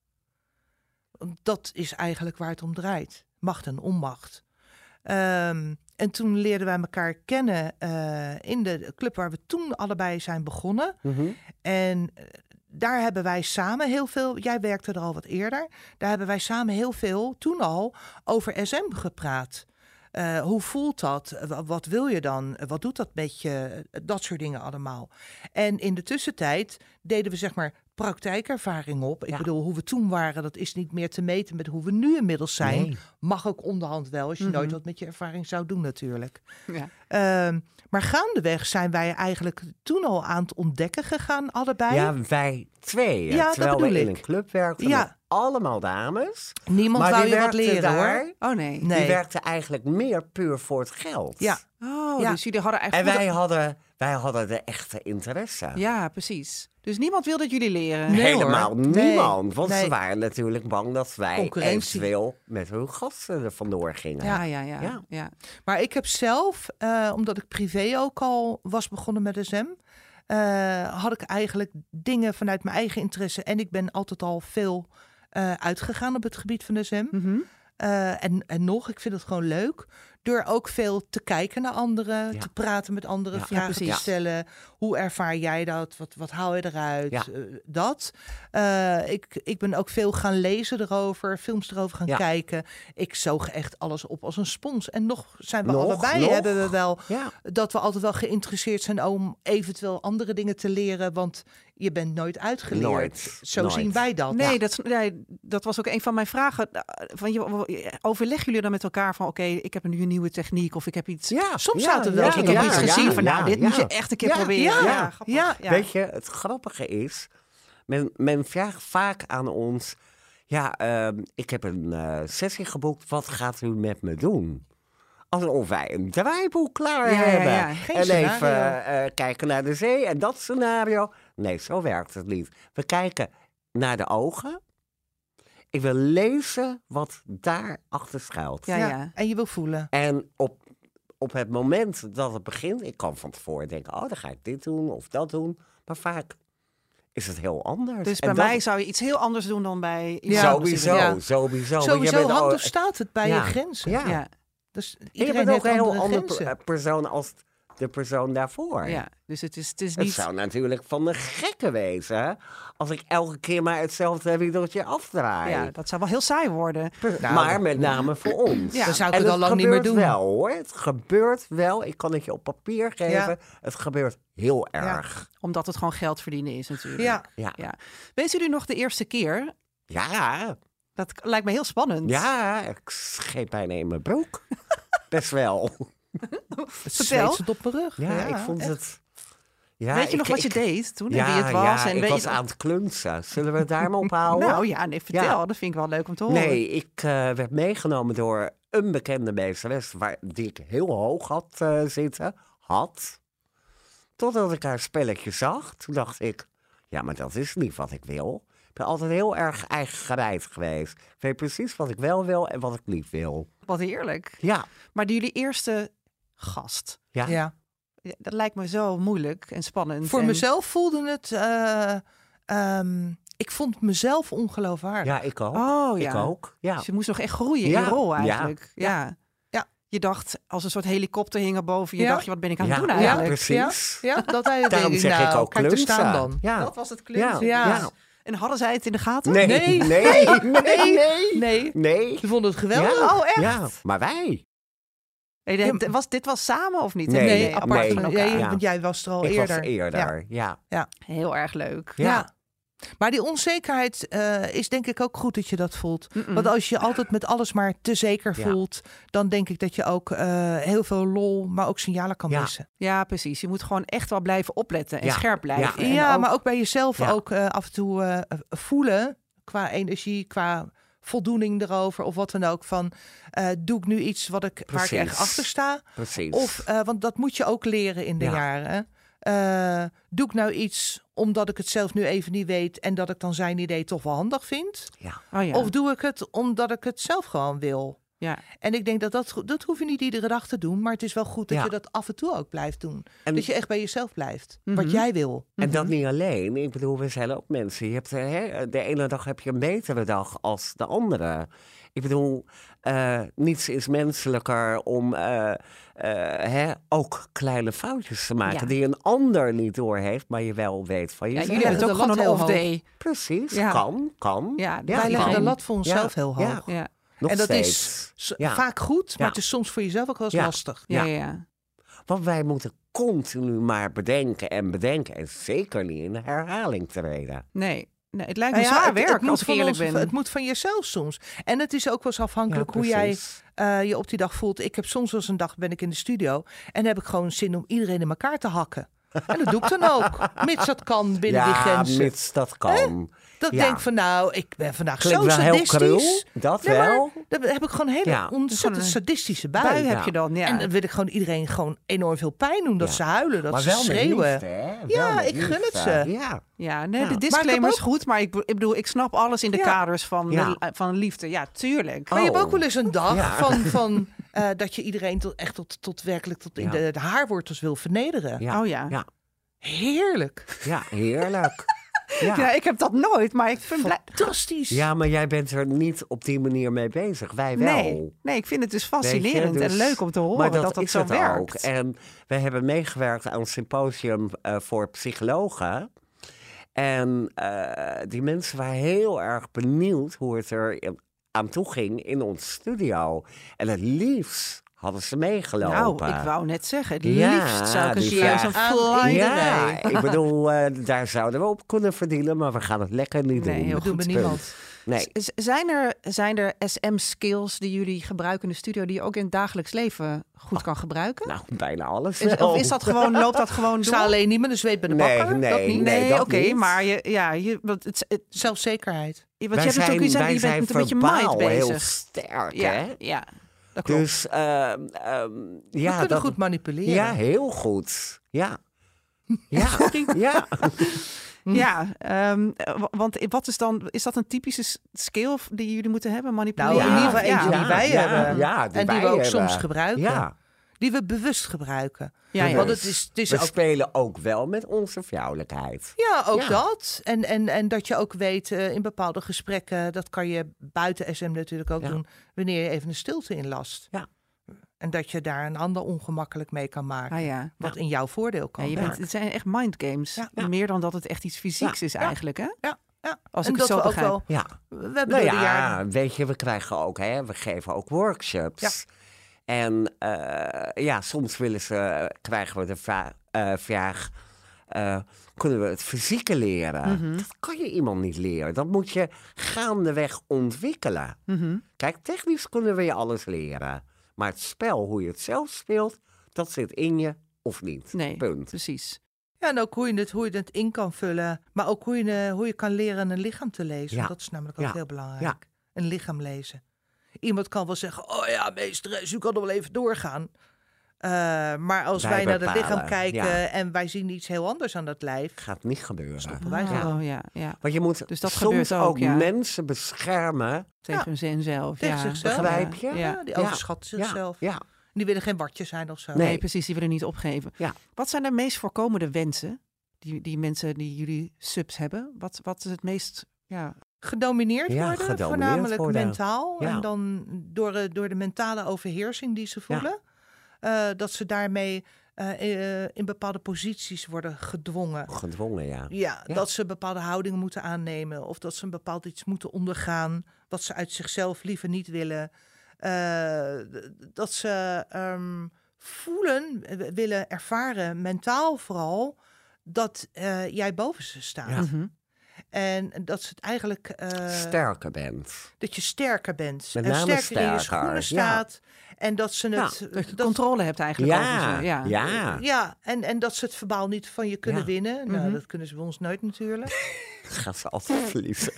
Dat is eigenlijk waar het om draait. Macht en onmacht. Um, en toen leerden wij elkaar kennen uh, in de club waar we toen allebei zijn begonnen. Mm-hmm. En uh, daar hebben wij samen heel veel, jij werkte er al wat eerder, daar hebben wij samen heel veel toen al over S M gepraat. Uh, hoe voelt dat? Wat wil je dan? Wat doet dat met je? Dat soort dingen allemaal. En in de tussentijd deden we zeg maar praktijkervaring op. Ik Ja. bedoel, hoe we toen waren, dat is niet meer te meten met hoe we nu inmiddels zijn. Nee. Mag ook onderhand wel, als je Mhm. nooit wat met je ervaring zou doen natuurlijk. Ja. Um, maar gaandeweg zijn wij eigenlijk toen al aan het ontdekken gegaan, allebei. Ja, wij twee. Ja, dat terwijl we bedoel in ik. een club werkten Ja. met allemaal dames. Niemand maar wou die je wat werkte leren daar, hoor. Oh nee. Nee. Die werkte eigenlijk meer puur voor het geld. Ja. Oh, Ja. dus jullie hadden En eigenlijk... wij hadden, wij hadden de echte interesse. Ja, precies. Dus niemand wilde het jullie leren? Nee. Helemaal hoor. Nee. niemand. Want Nee. ze waren natuurlijk bang dat wij Concurrentie. eventueel met hun gasten er vandoor gingen. Ja, ja, ja. Ja. ja. Maar ik heb zelf, uh, omdat ik privé ook al was begonnen met de Z E M, uh, had ik eigenlijk dingen vanuit mijn eigen interesse. En ik ben altijd al veel uh, uitgegaan op het gebied van de Z E M. Mhm. Uh, en, en nog, ik vind het gewoon leuk. Door ook veel te kijken naar anderen, Ja. te praten met anderen, Ja, vragen ja, te stellen. Hoe ervaar jij dat? Wat, wat haal je eruit? Ja. Uh, dat. Uh, ik, ik ben ook veel gaan lezen erover, films erover gaan Ja. kijken. Ik zoog echt alles op als een spons. En nog zijn we Nog, allebei, nog. hebben we wel... Ja. dat we altijd wel geïnteresseerd zijn om eventueel andere dingen te leren. Want je bent nooit uitgeleerd. Nooit, Zo nooit. zien wij dat. Nee, dat, nee, dat was ook een van mijn vragen. Van, je, overleggen jullie dan met elkaar van... oké, okay, ik heb nu een nieuwe techniek of ik heb iets... Ja, Soms ja, zaten we wel dat eens je ja, dan iets ja, gezien ja, van... nou, ja, dit ja. moet je echt een keer Ja, proberen. ja, Ja, grappig. ja. Ja. Weet je, het grappige is, men, men vraagt vaak aan ons, ja, uh, ik heb een uh, sessie geboekt, wat gaat u met me doen? Alsof wij een draaiboek klaar Ja, ja, hebben. ja. Geen en scenario. even uh, kijken naar de zee en dat scenario. Nee, zo werkt het niet. We kijken naar de ogen. Ik wil lezen wat daarachter schuilt. Ja, Ja, ja. En je wil voelen. En op, op het moment dat het begint, ik kan van tevoren denken, oh, dan ga ik dit doen of dat doen. Maar vaak is het heel anders. Dus En bij dat- mij zou je iets heel anders doen dan bij... iemand Ja, anders. Sowieso, Ja. sowieso. Want je Sowieso bent hangt al- of staat het bij Ja. je grenzen. Ja. Ja, Dus En je iedereen bent ook heeft een heel andere andere grenzen. per- persoon als de persoon daarvoor. ja. Dus het is, het is Het niet... zou natuurlijk van de gekke wezen als ik elke keer maar hetzelfde riedeltje afdraai. Ja, dat zou wel heel saai worden. Nou, maar met name voor ons. Ja. Dan zou ik En het al lang niet meer gebeurt doen. wel hoor. Het gebeurt wel. Ik kan het je op papier geven. Ja. Het gebeurt heel erg. Omdat het gewoon geld verdienen is natuurlijk. Ja. Ja. Ja. Weet jullie nog de eerste keer? Ja. Dat lijkt me heel spannend. Ja. Ik scheep bijna in mijn broek. Best wel. Het Vertel. zweet zit op mijn rug. Ja, ik vond echt. het... Ja, Weet je ik- nog wat je ik- deed toen? Ja, en wie het was? ja en ik weet was je... aan het klunsen. Zullen we het daar maar op houden? Nou ja, nee, vertel. Ja. Dat vind ik wel leuk om te horen. Nee, ik uh, werd meegenomen door een bekende meesteres... Waar, die ik heel hoog had uh, zitten. Had. Totdat ik haar spelletje zag. Toen dacht ik, ja, maar dat is niet wat ik wil. Ik ben altijd heel erg eigen gereid geweest. Ik weet precies wat ik wel wil en wat ik niet wil. Wat heerlijk. Ja. Maar jullie eerste gast, Ja. Ja. ja, dat lijkt me zo moeilijk en spannend. Voor en... mezelf voelde het... Uh, um, ik vond mezelf ongeloofwaardig. Ja, ik ook. Oh ja. Ik ook. Ja. Dus je moest nog echt groeien Ja. in je rol Ja. eigenlijk. Ja. Ja. Je dacht, als een soort helikopter hing er boven je, Ja. dacht je, wat ben ik aan het Ja, doen ja, eigenlijk? precies. Ja, ja, dat hij Daarom denk zeg nou, ik ook kijk te klunsen. staan dan. Ja. Dat was het Ja. klunzen. Ja. Ja. En hadden zij het in de gaten? Nee, Nee. nee, nee, nee, nee. Nee, Nee. ze vonden het geweldig. Ja. Oh, echt? Ja, maar wij. Nee, dit, dit was, dit was samen of niet? Nee, Nee, apart nee. van Ja. jij, Ja. want jij was er al Ik eerder. was eerder, ja. Ja. Heel erg leuk. Ja. Ja. Maar die onzekerheid uh, is denk ik ook goed dat je dat voelt. Mm-mm. Want als je altijd met alles maar te zeker Ja. voelt... dan denk ik dat je ook uh, heel veel lol, maar ook signalen kan Ja. missen. Ja, precies. Je moet gewoon echt wel blijven opletten en Ja. scherp blijven. Ja. En Ja, ook- maar ook bij jezelf Ja. ook uh, af en toe uh, voelen... qua energie, qua voldoening erover of wat dan ook. Van, uh, doe ik nu iets wat ik, waar ik Precies. echt achter sta? Precies. Of, uh, want dat moet je ook leren in de Ja. jaren. Uh, doe ik nou iets omdat ik het zelf nu even niet weet... en dat ik dan zijn idee toch wel handig vind? ja. Oh, ja. Of doe ik het omdat ik het zelf gewoon wil? ja. En ik denk dat dat, go- dat hoef je niet iedere dag te doen... maar het is wel goed dat Ja. je dat af en toe ook blijft doen. En- dat je echt bij jezelf blijft. Mhm. Wat jij wil. En dat niet alleen. Ik bedoel, we zijn ook mensen. Je hebt, eh, hè, de ene dag heb je een betere dag als de andere. Ik bedoel, eh, niets is menselijker om eh, eh, hè, ook kleine foutjes te maken... Ja. die een ander niet doorheeft, maar je wel weet van Ja, jezelf. jullie hebben het ook de lat gewoon een heel off-day. Precies, Ja. kan, kan. Ja, Ja, Wij leggen kan. de lat voor onszelf Ja, heel ja. hoog. Ja. Nog En dat steeds. is s- Ja. vaak goed, maar Ja. het is soms voor jezelf ook wel eens Ja. lastig. Ja, Ja. ja, ja. Want wij moeten continu maar bedenken en bedenken... en zeker niet in herhaling treden. Nee. nee, het lijkt me Nou ja, zwaar het- werk het moet als ik van eerlijk ons- ben. Het moet van jezelf soms. En het is ook wel eens afhankelijk Ja, hoe jij precies. uh, je op die dag voelt. Ik heb soms wel eens een dag ben ik in de studio... en heb ik gewoon zin om iedereen in elkaar te hakken. En dat doe ik dan ook. Mits dat kan binnen die Ja, grenzen. mits dat kan. Dat Ja. denk ik van nou, ik ben vandaag Klinkt zo wel heel sadistisch. cruel, dat Nee, maar wel. Dan heb ik gewoon een hele Ja. ontzettend Gewoon een sadistische bui. Bui heb Ja. je dan, ja. En dan wil ik gewoon iedereen gewoon enorm veel pijn doen. Dat Ja. ze huilen, dat maar ze wel met schreeuwen. liefde, hè? Wel Ja, met ik gun het liefde. ze. Ja. Ja, nee, Ja. de Maar disclaimer ik heb is goed, maar ik, be- ik bedoel, ik snap alles in de Ja. kaders van, Ja. de, van liefde. Ja, tuurlijk. Maar je hebt Oh. ook wel eens een dag Ja. van, van uh, dat je iedereen tot, echt tot, tot werkelijk tot in Ja. de, de haarwortels wil vernederen. Ja. Oh ja. Ja. Heerlijk. Ja, heerlijk. Ja. Ja, ik heb dat nooit, maar ik vind blij... Fantastisch. Ja, maar jij bent er niet op die manier mee bezig. Wij wel. Nee, nee, ik vind het dus fascinerend Weet je, dus- en leuk om te horen maar dat, dat dat is zo het werkt. ook. En we hebben meegewerkt aan een symposium uh, voor psychologen. En uh, die mensen waren heel erg benieuwd hoe het er in, aan toe ging in onze studio. En het liefst hadden ze meegelopen. Nou, ik wou net zeggen, het Ja, liefst zou ik een die serieus een vraag- fly Ja, erbij. ik bedoel, uh, daar zouden we op kunnen verdienen, maar we gaan het lekker niet Nee, doen. heel Dat doen we goed. niemand. Nee. Z- Zijn er, zijn er S M-skills die jullie gebruiken in de studio... die je ook in het dagelijks leven goed kan gebruiken? Nou, bijna alles is, wel. of is dat gewoon, loopt dat gewoon Ik door? sta alleen niet met een zweet bij de Nee, bakker. nee, dat niet. nee. Nee, dat oké, niet. maar je, ja, je, want het, het, Zelfzekerheid. want wij je hebt zijn, natuurlijk wij je zijn bent met je verbaal mind heel bezig. sterk, Ja, hè? ja, dat klopt. Dus, uh, um, We ja, kunnen dat, goed manipuleren. ja, heel goed. Ja. Ja, ja. Ja, um, want wat is dan, is dat een typische s- skill die jullie moeten hebben, manipuleren? Nou, in ieder geval ja. eentje die wij ja, hebben. ja, die en die wij we ook hebben. soms gebruiken. Ja. Die we bewust gebruiken. Ja, ja. Want het is, het is We ook... spelen ook wel met onze vrouwelijkheid. Ja, ook Ja. dat. En, en, en dat je ook weet uh, in bepaalde gesprekken... dat kan je buiten S M natuurlijk ook Ja. doen... wanneer je even een stilte inlast. Ja. En dat je daar een ander ongemakkelijk mee kan maken. Ah, ja. Wat in jouw voordeel kan Ja, je bent, werken. het zijn echt mind games. Ja. Ja. Meer dan dat het echt iets fysieks Ja. is eigenlijk, hè? Ja, ja. Als en ik dat het zo we ook begrijp. wel... Ja. We hebben Nou door de ja, jaren... weet je, we krijgen ook, hè, we geven ook workshops. Ja. En uh, ja, soms willen ze, krijgen we de vra- uh, vraag, uh, kunnen we het fysieke leren? Mm-hmm. Dat kan je iemand niet leren. Dat moet je gaandeweg ontwikkelen. Mm-hmm. Kijk, technisch kunnen we je alles leren. Maar het spel, hoe je het zelf speelt, dat zit in je of niet. Nee, Punt. precies. Ja, en ook hoe je, het, hoe je het in kan vullen. Maar ook hoe je, uh, hoe je kan leren een lichaam te lezen. Ja. Dat is namelijk ook Ja. heel belangrijk. Ja. Een lichaam lezen. Iemand kan wel zeggen, oh ja, meesteres, u kan nog wel even doorgaan. Uh, maar als wij, Wij naar het bepalen, lichaam kijken ja. en wij zien iets heel anders aan dat lijf. Gaat niet gebeuren. Stoppen wij gewoon. Oh, ja, ja. Want je moet Dus dat soms gebeurt ook, ook ja. mensen beschermen. Tegen hun zelf. Tegen ja. zichzelf. Begrijp je? Ja. Ja, die Ja. overschatten zichzelf. Ja, ja. Die willen geen watje zijn of zo. Nee, Nee. precies. Die willen niet opgeven. Ja. Wat zijn de meest voorkomende wensen die, die mensen die jullie subs hebben? Wat, wat is het meest... Ja, Gedomineerd Ja, worden, gedomineerd voornamelijk worden. mentaal. Ja. En dan door, de- door de mentale overheersing die ze voelen. Uh, dat ze daarmee uh, uh, in bepaalde posities worden gedwongen. Gedwongen, ja. Ja, Ja. dat ze bepaalde houdingen moeten aannemen. Of dat ze een bepaald iets moeten ondergaan. Wat ze uit zichzelf liever niet willen. Uh, d- dat ze um, voelen, w- willen ervaren, mentaal vooral, dat uh, jij boven ze staat. Ja. mm-hmm. En dat ze het eigenlijk... Uh, Sterker bent. dat je sterker bent. Met en name sterker in je sterker, schoenen ja. staat. En dat ze het... dat je controle hebt eigenlijk over Ja, ze. Ja. ja. Ja, en, en dat ze het verbaal niet van je kunnen Ja. winnen. Nou, Mhm. dat kunnen ze bij ons nooit natuurlijk. Gaat ze altijd verliezen.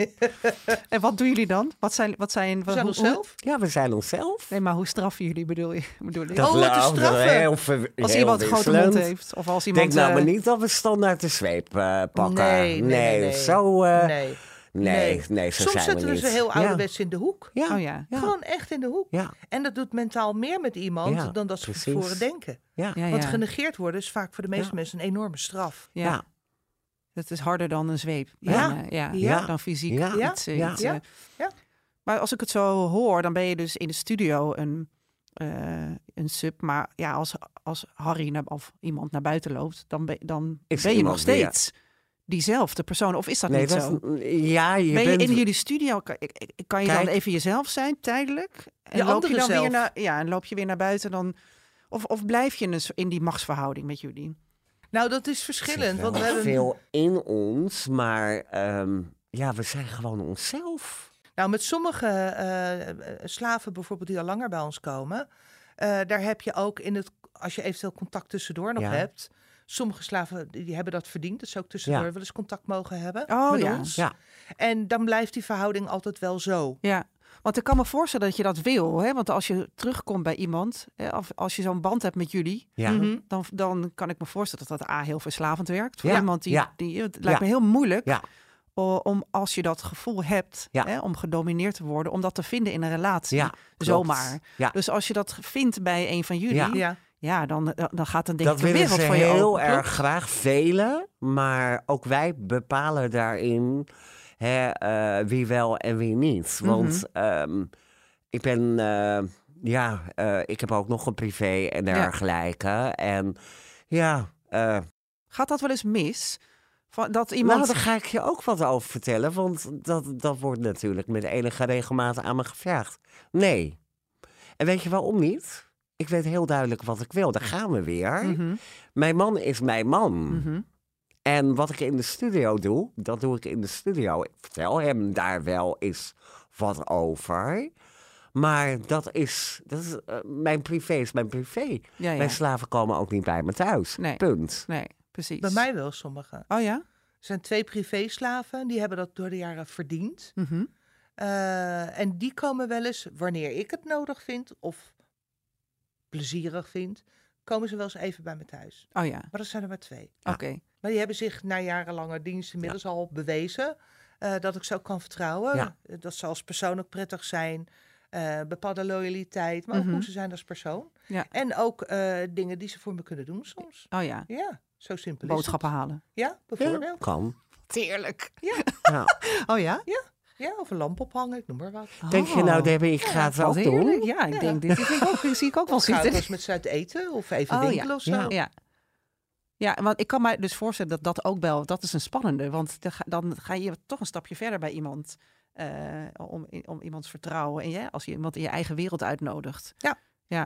En wat doen jullie dan? Wat zijn... Wat zijn We wat, zijn hoe- onszelf. Ja, we zijn onszelf. Nee, maar hoe straffen jullie bedoel je? Bedoel je? Oh, het is nou, straffen. heel ver- Als heel iemand een grote mond wisselend. heeft. Of als iemand... Denk nou eh, maar niet dat we standaard de zweep uh, pakken. Nee, nee, nee, nee. Zo... uh, nee. nee, nee, zo Soms zijn zetten we we niet. ze heel Ja. ouderwets in de hoek. Ja. Oh ja. Ja. Gewoon echt in de hoek. Ja. En dat doet mentaal meer met iemand Ja, dan dat ze precies. van tevoren denken. Ja. Ja, Want ja. genegeerd worden is vaak voor de meeste Ja. mensen een enorme straf. Ja. Ja. Het is harder dan een zweep. Ja. Ja, ja. Ja. Dan fysiek. Ja. Ja. Iets, eh, Ja. iets, Ja. eh. Ja. Maar als ik het zo hoor, dan ben je dus in de studio een, uh, een sub. Maar ja, als, als Harry naar, of iemand naar buiten loopt, dan ben, dan Is ben je nog iemand weer- steeds diezelfde persoon. Of is dat Nee, niet dat zo? is- ja, je ben je bent... in jullie studio, kan, kan je Kijk. dan even jezelf zijn, tijdelijk? En Je loop je andere dan zelf. weer naar, ja, en loop je weer naar buiten dan? Of, of blijf je dus in die machtsverhouding met jullie? Nou, dat is zit verschillend. wel Want we hebben veel in ons, maar ehm, ja, we zijn gewoon onszelf. Nou, met sommige uh, slaven bijvoorbeeld die al langer bij ons komen, uh, daar heb je ook in het, als je eventueel contact tussendoor nog Ja. hebt. Sommige slaven die, die hebben dat verdiend, dat ze ook tussendoor Ja. wel eens contact mogen hebben Oh, met ja. ons. Ja. En dan blijft die verhouding altijd wel zo. Ja, want ik kan me voorstellen dat je dat wil. Hè? Want als je terugkomt bij iemand, hè, of als je zo'n band hebt met jullie, Ja. Mhm. dan, dan kan ik me voorstellen dat dat A heel verslavend werkt. Voor Ja, iemand die, ja. die het lijkt Ja. me heel moeilijk Ja. o- om als je dat gevoel hebt, Ja. hè, om gedomineerd te worden, om dat te vinden in een relatie. Ja, klopt. Zomaar. Ja. Dus als je dat vindt bij een van jullie, Ja. ja, Ja, dan, dan gaat dan denk Dat ik de willen wereld ze voor je heel open. erg Klopt. graag, velen. Maar ook wij bepalen daarin hè, uh, wie wel en wie niet. Mm-hmm. Want um, ik ben, uh, ja, uh, ik heb ook nog een privé en dergelijke. Ja. En ja... Uh, Gaat dat wel eens mis? Van, dat iemand... Nou, daar ga ik je ook wat over vertellen. Want dat, dat wordt natuurlijk met enige regelmaat aan me gevraagd. Nee. En weet je waarom niet? Ik weet heel duidelijk wat ik wil. Daar gaan we weer. Mm-hmm. Mijn man is mijn man. Mm-hmm. En wat ik in de studio doe, dat doe ik in de studio. Ik vertel hem daar wel eens wat over. Maar dat is, dat is uh, mijn privé is mijn privé. Ja, ja. Mijn slaven komen ook niet bij me thuis. Nee. Punt. Nee, precies. Bij mij wel, sommige. Oh ja? Er zijn twee privéslaven, die hebben dat door de jaren verdiend. Mm-hmm. Uh, en die komen wel eens, wanneer ik het nodig vind of plezierig vind, komen ze wel eens even bij me thuis. Oh ja. Maar dat zijn er maar twee. Oké. Okay. Maar die hebben zich na jarenlange dienst inmiddels ja. al bewezen uh, dat ik zo kan vertrouwen. Ja. Dat ze als persoon ook prettig zijn. Uh, bepaalde loyaliteit, maar ook mm-hmm. hoe ze zijn als persoon. Ja. En ook uh, dingen die ze voor me kunnen doen soms. Oh ja. Ja, zo simpel Boodschappen is het. halen. Ja, bijvoorbeeld. Ja, kan. Heerlijk. Ja. Ja. Oh ja? Ja. Ja, of een lamp ophangen, ik noem maar wat. Oh. Denk je nou, Debbie, ik ga ja, het ook heerlijk. doen? Ja, ik ja. denk, dit vind ik ook, zie ik ook wel Of ga zitten. ik eens met ze uit eten of even oh, winkelen ja. of zo. Ja. Ja. Ja, want ik kan me dus voorstellen dat dat ook wel, dat is een spannende. Want dan ga je toch een stapje verder bij iemand. Uh, om, om iemands vertrouwen. En ja, als je iemand in je eigen wereld uitnodigt. Ja. Ja.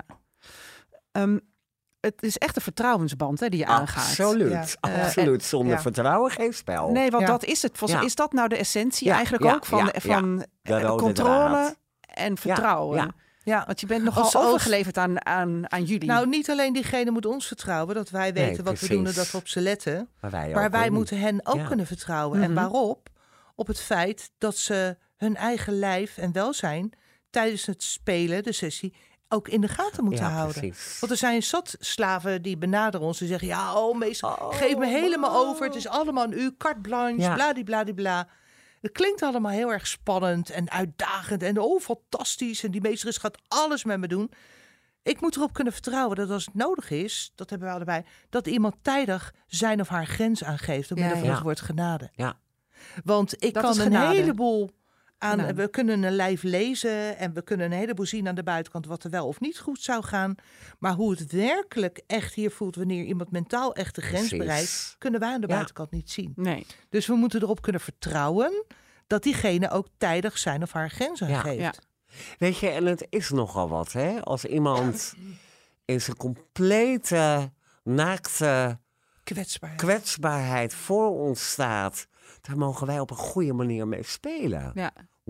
Um, het is echt een vertrouwensband hè, die je aangaat. Absoluut. Ja. Absoluut. Uh, Zonder ja. vertrouwen geen spel. Nee, want ja. dat is het. Volgens, ja. Is dat nou de essentie ja. eigenlijk ja. ook van, ja. van ja. controle draad. en vertrouwen? Ja. Ja. Ja. Want je bent nogal als, overgeleverd aan, aan, aan jullie. Nou, niet alleen diegene moet ons vertrouwen, dat wij weten nee, wat precies. we doen en dat we op ze letten. Maar wij, maar wij ook moeten hen ook ja. kunnen vertrouwen. Mm-hmm. En waarop? Op het feit dat ze hun eigen lijf en welzijn tijdens het spelen, de sessie, ook in de gaten moeten ja, houden. Precies. Want er zijn zat slaven die benaderen ons en zeggen, ja, oh meester, oh, geef me helemaal oh. over. Het is allemaal een u, carte blanche, ja. bladibladibla. Het klinkt allemaal heel erg spannend en uitdagend en oh, fantastisch. En die meesteres gaat alles met me doen. Ik moet erop kunnen vertrouwen dat als het nodig is, dat hebben we allebei, dat iemand tijdig zijn of haar grens aangeeft door middel ja, van ja. het woord genade. Ja. Want ik Dat kan is een genade. heleboel aan, Genade. we kunnen een lijf lezen en we kunnen een heleboel zien aan de buitenkant wat er wel of niet goed zou gaan. Maar hoe het werkelijk echt hier voelt wanneer iemand mentaal echt de grens Precies. bereikt, kunnen wij aan de Ja. buitenkant niet zien. Nee. Dus we moeten erop kunnen vertrouwen dat diegene ook tijdig zijn of haar grens Ja. aangeeft. Ja. Weet je, en het is nogal wat, hè? Als iemand in zijn complete, naakte Kwetsbaarheid. kwetsbaarheid voor ons staat, daar mogen wij op een goede manier mee spelen. Ja.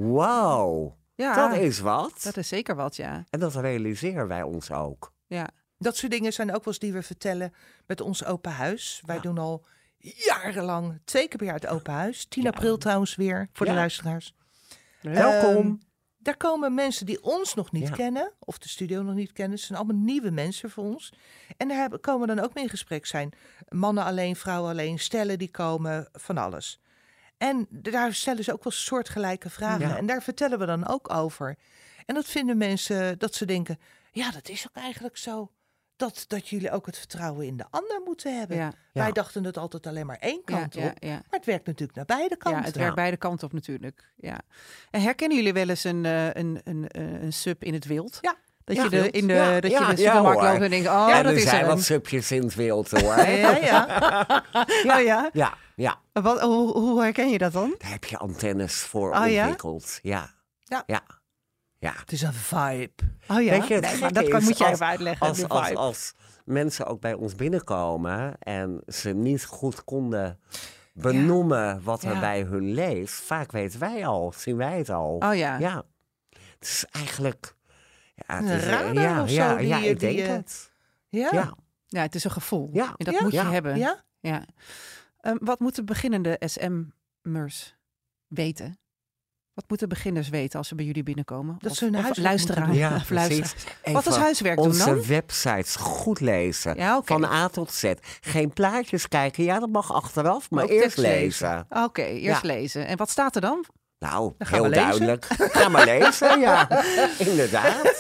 Wauw, Ja, dat is wat. dat is zeker wat, ja. En dat realiseren wij ons ook. Ja. Dat soort dingen zijn ook wel eens die we vertellen met ons open huis. Wij Ja. doen al jarenlang twee keer per jaar het open huis. tien april trouwens weer, voor Ja. de luisteraars. Welkom. Um, daar komen mensen die ons nog niet Ja. kennen, of de studio nog niet kennen. Het zijn allemaal nieuwe mensen voor ons. En daar hebben, komen dan ook mee in gesprek zijn. Mannen alleen, vrouwen alleen, stellen die komen, van alles. En daar stellen ze ook wel soortgelijke vragen. Ja. En daar vertellen we dan ook over. En dat vinden mensen, dat ze denken, ja, dat is ook eigenlijk zo. Dat, dat jullie ook het vertrouwen in de ander moeten hebben. Ja. Wij Ja. dachten het altijd alleen maar één kant ja, ja, op. ja. Maar het werkt natuurlijk naar beide kanten. Ja, het werkt beide kanten op natuurlijk. Ja. En herkennen jullie wel eens een, uh, een, een, een, een sub in het wild? Ja. Dat Ja. je de, in de, Ja, dat ja, je de ja, supermarkt hoor. loopt en denkt, oh, ja, dat er is zijn er wat een. subjes in het wild, hoor. Ja, ja. Ja, ja. Ja, ja. Wat, hoe, hoe herken je dat dan? Daar heb je antennes voor Oh, ja? ontwikkeld. Ja. Ja. Ja. Ja. Het is een vibe. Oh ja, Weet je, het nee, maar gekke dat kan, is, moet jij als- even uitleggen. Als, de als, vibe. als mensen ook bij ons binnenkomen en ze niet goed konden benoemen wat er Ja. bij hun leeft, vaak weten wij al, zien wij het al. Oh ja. Ja. Het is eigenlijk... Ja, het Een is, radar ja, of zo ja, die ja, je- ik die denk je- het. Ja. Ja. Ja, het is een gevoel. Ja. En dat Ja. moet je Ja. hebben. Ja? Ja. Um, wat moeten beginnende S M'ers weten? Wat moeten beginners weten als ze bij jullie binnenkomen? Dat Of- ze hun of huiswerk luisteraar. moeten Ja, of luisteraar. precies. Wat als Even huiswerk doen onze dan? websites goed lezen. Ja, oké. Van A tot Z. Geen plaatjes kijken. Ja, dat mag achteraf, maar ook eerst tekst lezen. lezen. Oké, eerst Ja. lezen. En wat staat er dan? Nou, Dan gaan heel we lezen. duidelijk. Ga maar lezen, ja. Inderdaad.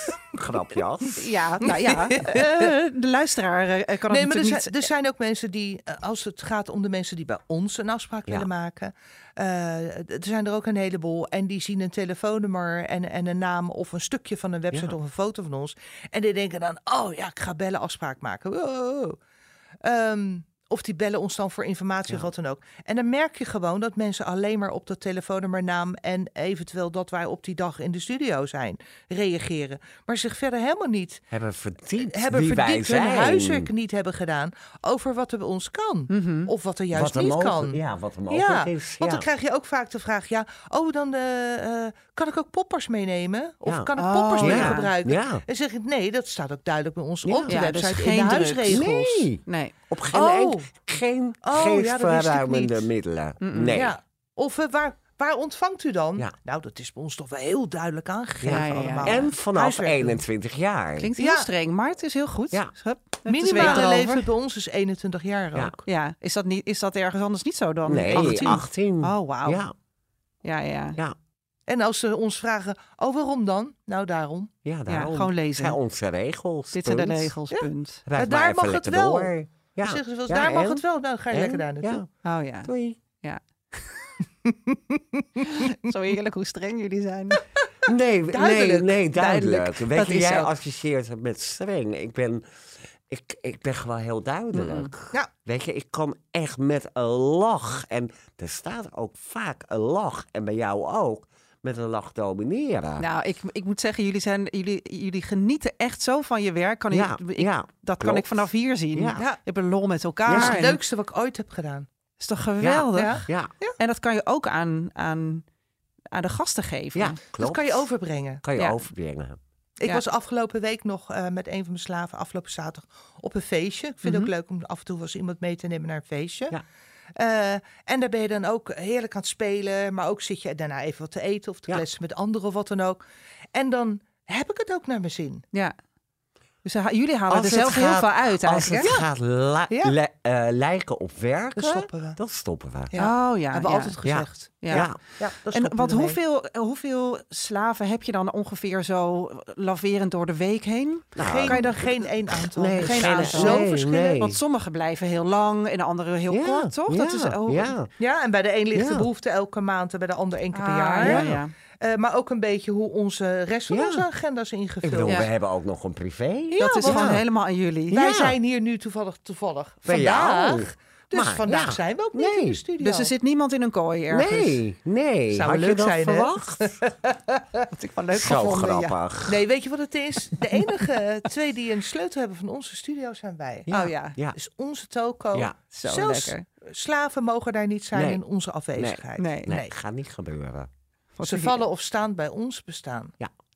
grapje had. Ja, nou ja. Uh, de luisteraar uh, kan het nee, maar er natuurlijk zijn, niet... er zijn ook mensen die, uh, als het gaat om de mensen die bij ons een afspraak Ja. willen maken. Uh, er zijn er ook een heleboel. En die zien een telefoonnummer en, en een naam of een stukje van een website Ja. of een foto van ons. En die denken dan, oh ja, ik ga bellen, afspraak maken. Wow. Um, Of die bellen ons dan voor informatie Ja. of wat dan ook. En dan merk je gewoon dat mensen alleen maar op dat telefoonnummer, naam en eventueel dat wij op die dag in de studio zijn, reageren. Maar zich verder helemaal niet Hebben verdiept hebben wie wij verdiept hun zijn. huiswerk niet hebben gedaan over wat er bij ons kan. Mhm. Of wat er juist wat er niet mogelijk- kan. Ja, wat er mogelijk Ja, is. want ja. dan krijg je ook vaak de vraag, ja, oh, dan uh, uh, kan ik ook poppers meenemen? Of Ja. kan ik Oh, poppers mee ja. gebruiken? Ja. En zeg ik, nee, dat staat ook duidelijk bij ons Ja. op de Ja, dus website in geen de drugs. huisregels. Nee, Nee. op geen, Oh. enk- geen Oh, ja, dat wist ik geestverruimende niet. middelen. Mm-mm. Nee. Ja. Of uh, waar, waar ontvangt u dan? Ja. Nou, dat is bij ons toch wel heel duidelijk aangegeven Ja, ja, ja. allemaal. En vanaf Huiswerk doen. eenentwintig jaar. Klinkt heel Ja. streng, maar het is heel goed. Ja. Hup, het is weer Minimale erover. leeftijd bij ons is eenentwintig jaar Ja. ook. Ja, is dat, niet, is dat ergens anders niet zo dan? Nee, achttien? achttien. Oh, wauw. Ja, Ja, ja. ja, En als ze ons vragen, oh, waarom dan? Nou, daarom. ja, daarom. gewoon lezen. Zijn onze regels. Dit zijn de punt. regels, Ja. punt. Rijd Maar maar daar even mag het lekker wel. door. Ja. Dan zeggen ze wel eens, Ja, daar mag en? het wel. Nou, ga je En? lekker daar naartoe. Ja. Oh ja. Doei. Zo heerlijk hoe streng jullie zijn. Nee, nee, Duidelijk. nee, duidelijk. Duidelijk. Weet Dat je, is jij zo. associeert het met streng. Ik ben, ik, ik ben gewoon heel duidelijk. Ja. Weet je, ik kan echt met een lach. En er staat ook vaak een lach. En bij jou ook. Met een lach domineren. Nou, ik, ik moet zeggen, jullie, zijn, jullie, jullie genieten echt zo van je werk. Kan ja, ik, ik, ja, dat kan klopt. ik vanaf hier zien. Ja. Je hebt een lol met elkaar. Dat is en- het leukste wat ik ooit heb gedaan. is toch geweldig? Ja. Ja, En dat kan je ook aan, aan, aan de gasten geven. ja, klopt. Dat kan je overbrengen. Kan je Ja. overbrengen. Ik Ja. was afgelopen week nog uh, met een van mijn slaven, afgelopen zaterdag, op een feestje. Ik vind het Mhm. ook leuk om af en toe wel eens iemand mee te nemen naar een feestje. Ja. Uh, en daar ben je dan ook heerlijk aan het spelen. Maar ook zit je daarna even wat te eten of te Ja. kletsen met anderen of wat dan ook. En dan heb ik het ook naar mijn zin. Ja. Dus ha- jullie halen Als er het zelf heel gaat- veel uit Als eigenlijk. het gaat la- Ja. le- uh, lijken op werken, Dan stoppen we. dan stoppen we. Ja. Oh ja. hebben we ja. altijd gezegd. Ja. Ja. Ja, dat En stoppen want we mee. hoeveel, hoeveel slaven heb je dan ongeveer zo laverend door de week heen? Nou, Geen, kan je dan- geen één aantal. Nee, geen geen aantal. Zo nee, verschillen. nee. Want sommigen blijven heel lang en de anderen heel Ja, kort, toch? Ja, Dat is, oh, ja. Ja, en bij de een ligt de Ja. behoefte elke maand en bij de ander één keer per Ah, jaar. ja, ja. Uh, maar ook een beetje hoe onze rest van Ja. onze agenda's Ik ingevuld. bedoel, Ja. we hebben ook nog een privé. Dat is want- gewoon helemaal aan jullie. Wij Ja. zijn hier nu toevallig, toevallig Bij vandaag. jou. Dus Maar, vandaag ja. zijn we ook niet Nee. in de studio. Dus er zit niemand in een kooi ergens. Nee, nee. Zou Had je leuk dat zijn, hè? verwacht? Wat ik wel leuk Zo gevonden. Ja. grappig. Nee, weet je wat het is? De enige twee die een sleutel hebben van onze studio zijn wij. Ja. Oh ja, Ja. Dus onze toko. Ja. zo Zelfs lekker. slaven mogen daar niet zijn Nee. in onze afwezigheid. Nee. Nee, gaat niet gebeuren. Wat Ze een- vallen of staan bij ons bestaan.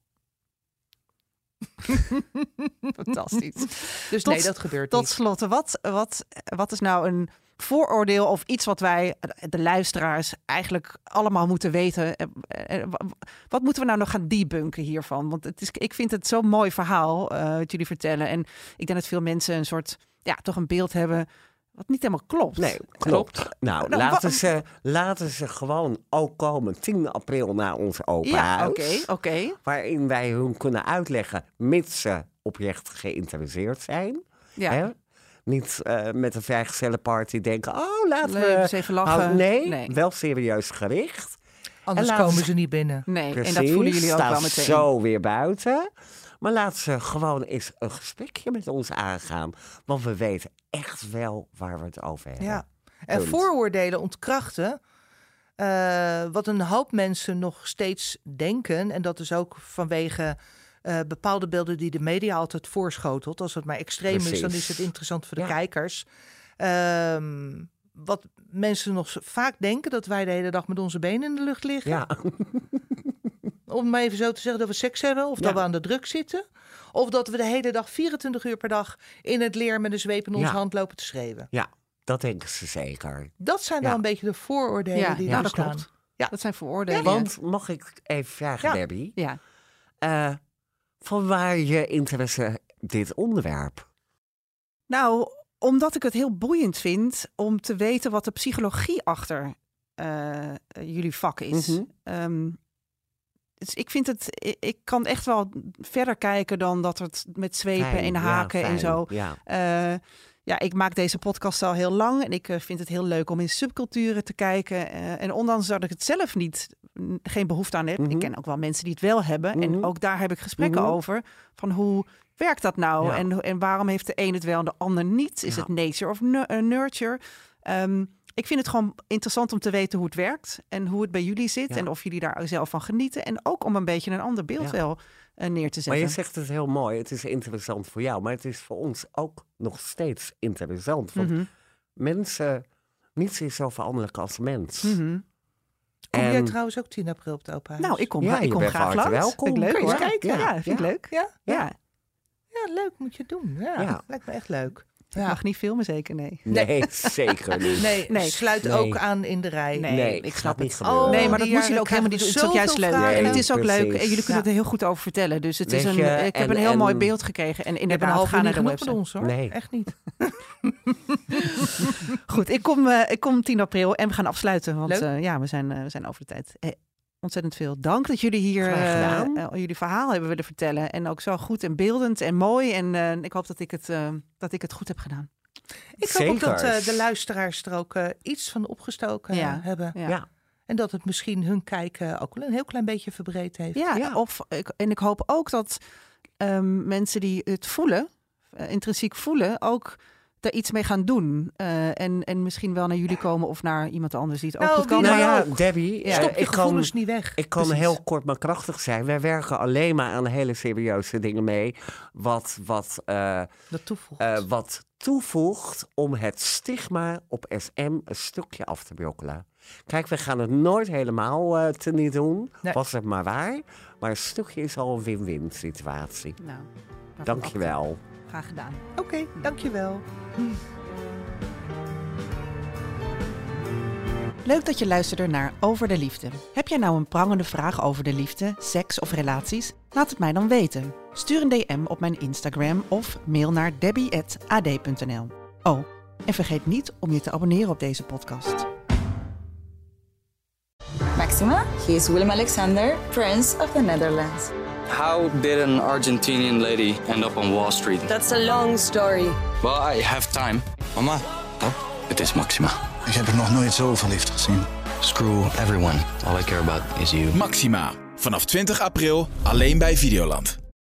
Fantastisch. Dus Tot- nee, dat gebeurt Tot niet. slot, wat, wat, wat is nou een vooroordeel of iets wat wij, de luisteraars, eigenlijk allemaal moeten weten? Eh, eh, wa- Wat moeten we nou nog gaan debunken hiervan? Want het is, ik vind het zo'n mooi verhaal uh, wat jullie vertellen. En ik denk dat veel mensen een soort, ja, toch een beeld hebben wat niet helemaal klopt. Nee, klopt. Nou, Nou, laten, wa- ze, laten ze gewoon ook komen tien april naar ons open Ja, huis. oké, oké. Waarin wij hun kunnen uitleggen, mits ze oprecht geïnteresseerd zijn. Ja. Hè? Niet uh, met een vrijgezellenparty denken, oh, laten Nee, we... eens even lachen. Oh, nee, Nee. wel serieus gericht. Anders En laten komen ze- ze niet binnen. Nee, Precies, en dat voelen jullie ook staat wel meteen. zo weer buiten. Maar laat ze gewoon eens een gesprekje met ons aangaan. Want we weten echt wel waar we het over hebben. Ja. En Punt. vooroordelen ontkrachten. Uh, wat een hoop mensen nog steeds denken. En dat is ook vanwege uh, bepaalde beelden die de media altijd voorschotelt. Als het maar extreem is, dan Precies. is het interessant voor de Ja. kijkers. Um, wat mensen nog vaak denken, dat wij de hele dag met onze benen in de lucht liggen. Ja. Om maar even zo te zeggen dat we seks hebben. Of Ja. dat we aan de druk zitten. Of dat we de hele dag vierentwintig uur per dag in het leer met een zweep in onze Ja. hand lopen te schreeuwen. ja, dat denken ze zeker. Dat zijn wel Ja. een beetje de vooroordelen Ja, die ja, er dat bestaan. klopt. Ja. Dat zijn vooroordelen. Want, mag ik even vragen, Ja. Debbie? Ja. Uh, van waar je interesse dit onderwerp? Nou, omdat ik het heel boeiend vind om te weten wat de psychologie achter uh, jullie vak is. Mhm. Um, dus ik vind het, ik, ik kan echt wel verder kijken dan dat het met zwepen Fijn, en ja, haken fijn, en zo. Ja. Uh, ja, ik maak deze podcast al heel lang en ik uh, vind het heel leuk om in subculturen te kijken. Uh, en ondanks dat ik het zelf niet, geen behoefte aan heb, Mm-hmm. ik ken ook wel mensen die het wel hebben. Mm-hmm. En ook daar heb ik gesprekken Mm-hmm. over van hoe werkt dat nou? Ja. En, en waarom heeft de een het wel en de ander niet? Is Ja. het nature of nu- uh, nurture? Um, ik vind het gewoon interessant om te weten hoe het werkt en hoe het bij jullie zit. Ja. En of jullie daar zelf van genieten. En ook om een beetje een ander beeld Ja. wel uh, neer te zetten. Maar je zegt het heel mooi. Het is interessant voor jou. Maar het is voor ons ook nog steeds interessant. Want Mm-hmm. mensen, niets is zo veranderlijk als mens. Mm-hmm. Kom En- jij trouwens ook tien april op het open huis? Nou, ik kom, Ja, ik je kom bent graag van harte langs. welkom. Vind ik leuk Kun je hoor. eens kijken? Ja, vind ik Ja. leuk. Ja? Ja. Ja, leuk. Moet je doen. Ja, Ja. lijkt me echt leuk. Ik mag niet filmen, zeker, nee. Nee, zeker niet. Nee, Nee. sluit Nee. ook aan in de rij. Nee, Nee, ik ik snap snap niet het. gebeuren. Oh, Nee, maar dat die moet jullie jaren ook helemaal niet. Het is ook juist zoveel leuk. vragen. En het is ook Nee, leuk. precies. En jullie kunnen Ja. het heel goed over vertellen. Dus het is Weet een, je, ik heb en- een heel en- mooi beeld gekregen. En Je hebt een inderdaad, half ga uur naar niet de genoeg met website. ons hoor. Nee. Echt niet. Goed, ik kom, uh, ik kom tien april en we gaan afsluiten. Want Leuk. uh, ja, we zijn, uh, we zijn over de tijd. Eh, ontzettend veel dank dat jullie hier Graag gedaan. uh, uh, jullie verhaal hebben willen vertellen. En ook zo goed en beeldend en mooi. En uh, ik hoop dat ik, het, uh, dat ik het goed heb gedaan. Ik hoop ook dat Zeker. uh, de luisteraars er ook uh, iets van opgestoken uh, Ja. hebben. Ja. Ja. En dat het misschien hun kijken ook wel een heel klein beetje verbreed heeft. Ja, Ja. Of, ik- en ik hoop ook dat um, mensen die het voelen, uh, intrinsiek voelen, ook daar iets mee gaan doen. Uh, en, en misschien wel naar jullie komen of naar iemand anders die het ook Nou, goed kan. wie Nou dan ja, ook. Debbie, Ja. eh, Stop je ik kan, gevoelens niet weg. ik kan Precies. heel kort maar krachtig zijn. Wij werken alleen maar aan hele serieuze dingen mee. Wat, wat, uh, Dat toevoegt. uh, wat toevoegt om het stigma op S M een stukje af te brokkelen. Kijk, we gaan het nooit helemaal uh, teniet doen. Nee. Was het maar waar. Maar een stukje is al een win-win situatie. Nou, waarvan Dank je wel. acte. Graag gedaan. Oké, okay, dankjewel. Leuk dat je luisterde naar Over de Liefde. Heb jij nou een prangende vraag over de liefde, seks of relaties? Laat het mij dan weten. Stuur een D M op mijn Instagram of mail naar debbie at a d punt n l. Oh, en vergeet niet om je te abonneren op deze podcast. Maxima, he is Willem Alexander, Prince of the Netherlands. How did an Argentinian lady end up on Wall Street? That's a long story. Well, I have time. Mama, Oh, het is Maxima. ik heb er nog nooit zo verliefd gezien. Screw everyone. All I care about is you. Maxima. Vanaf twintig april alleen bij Videoland.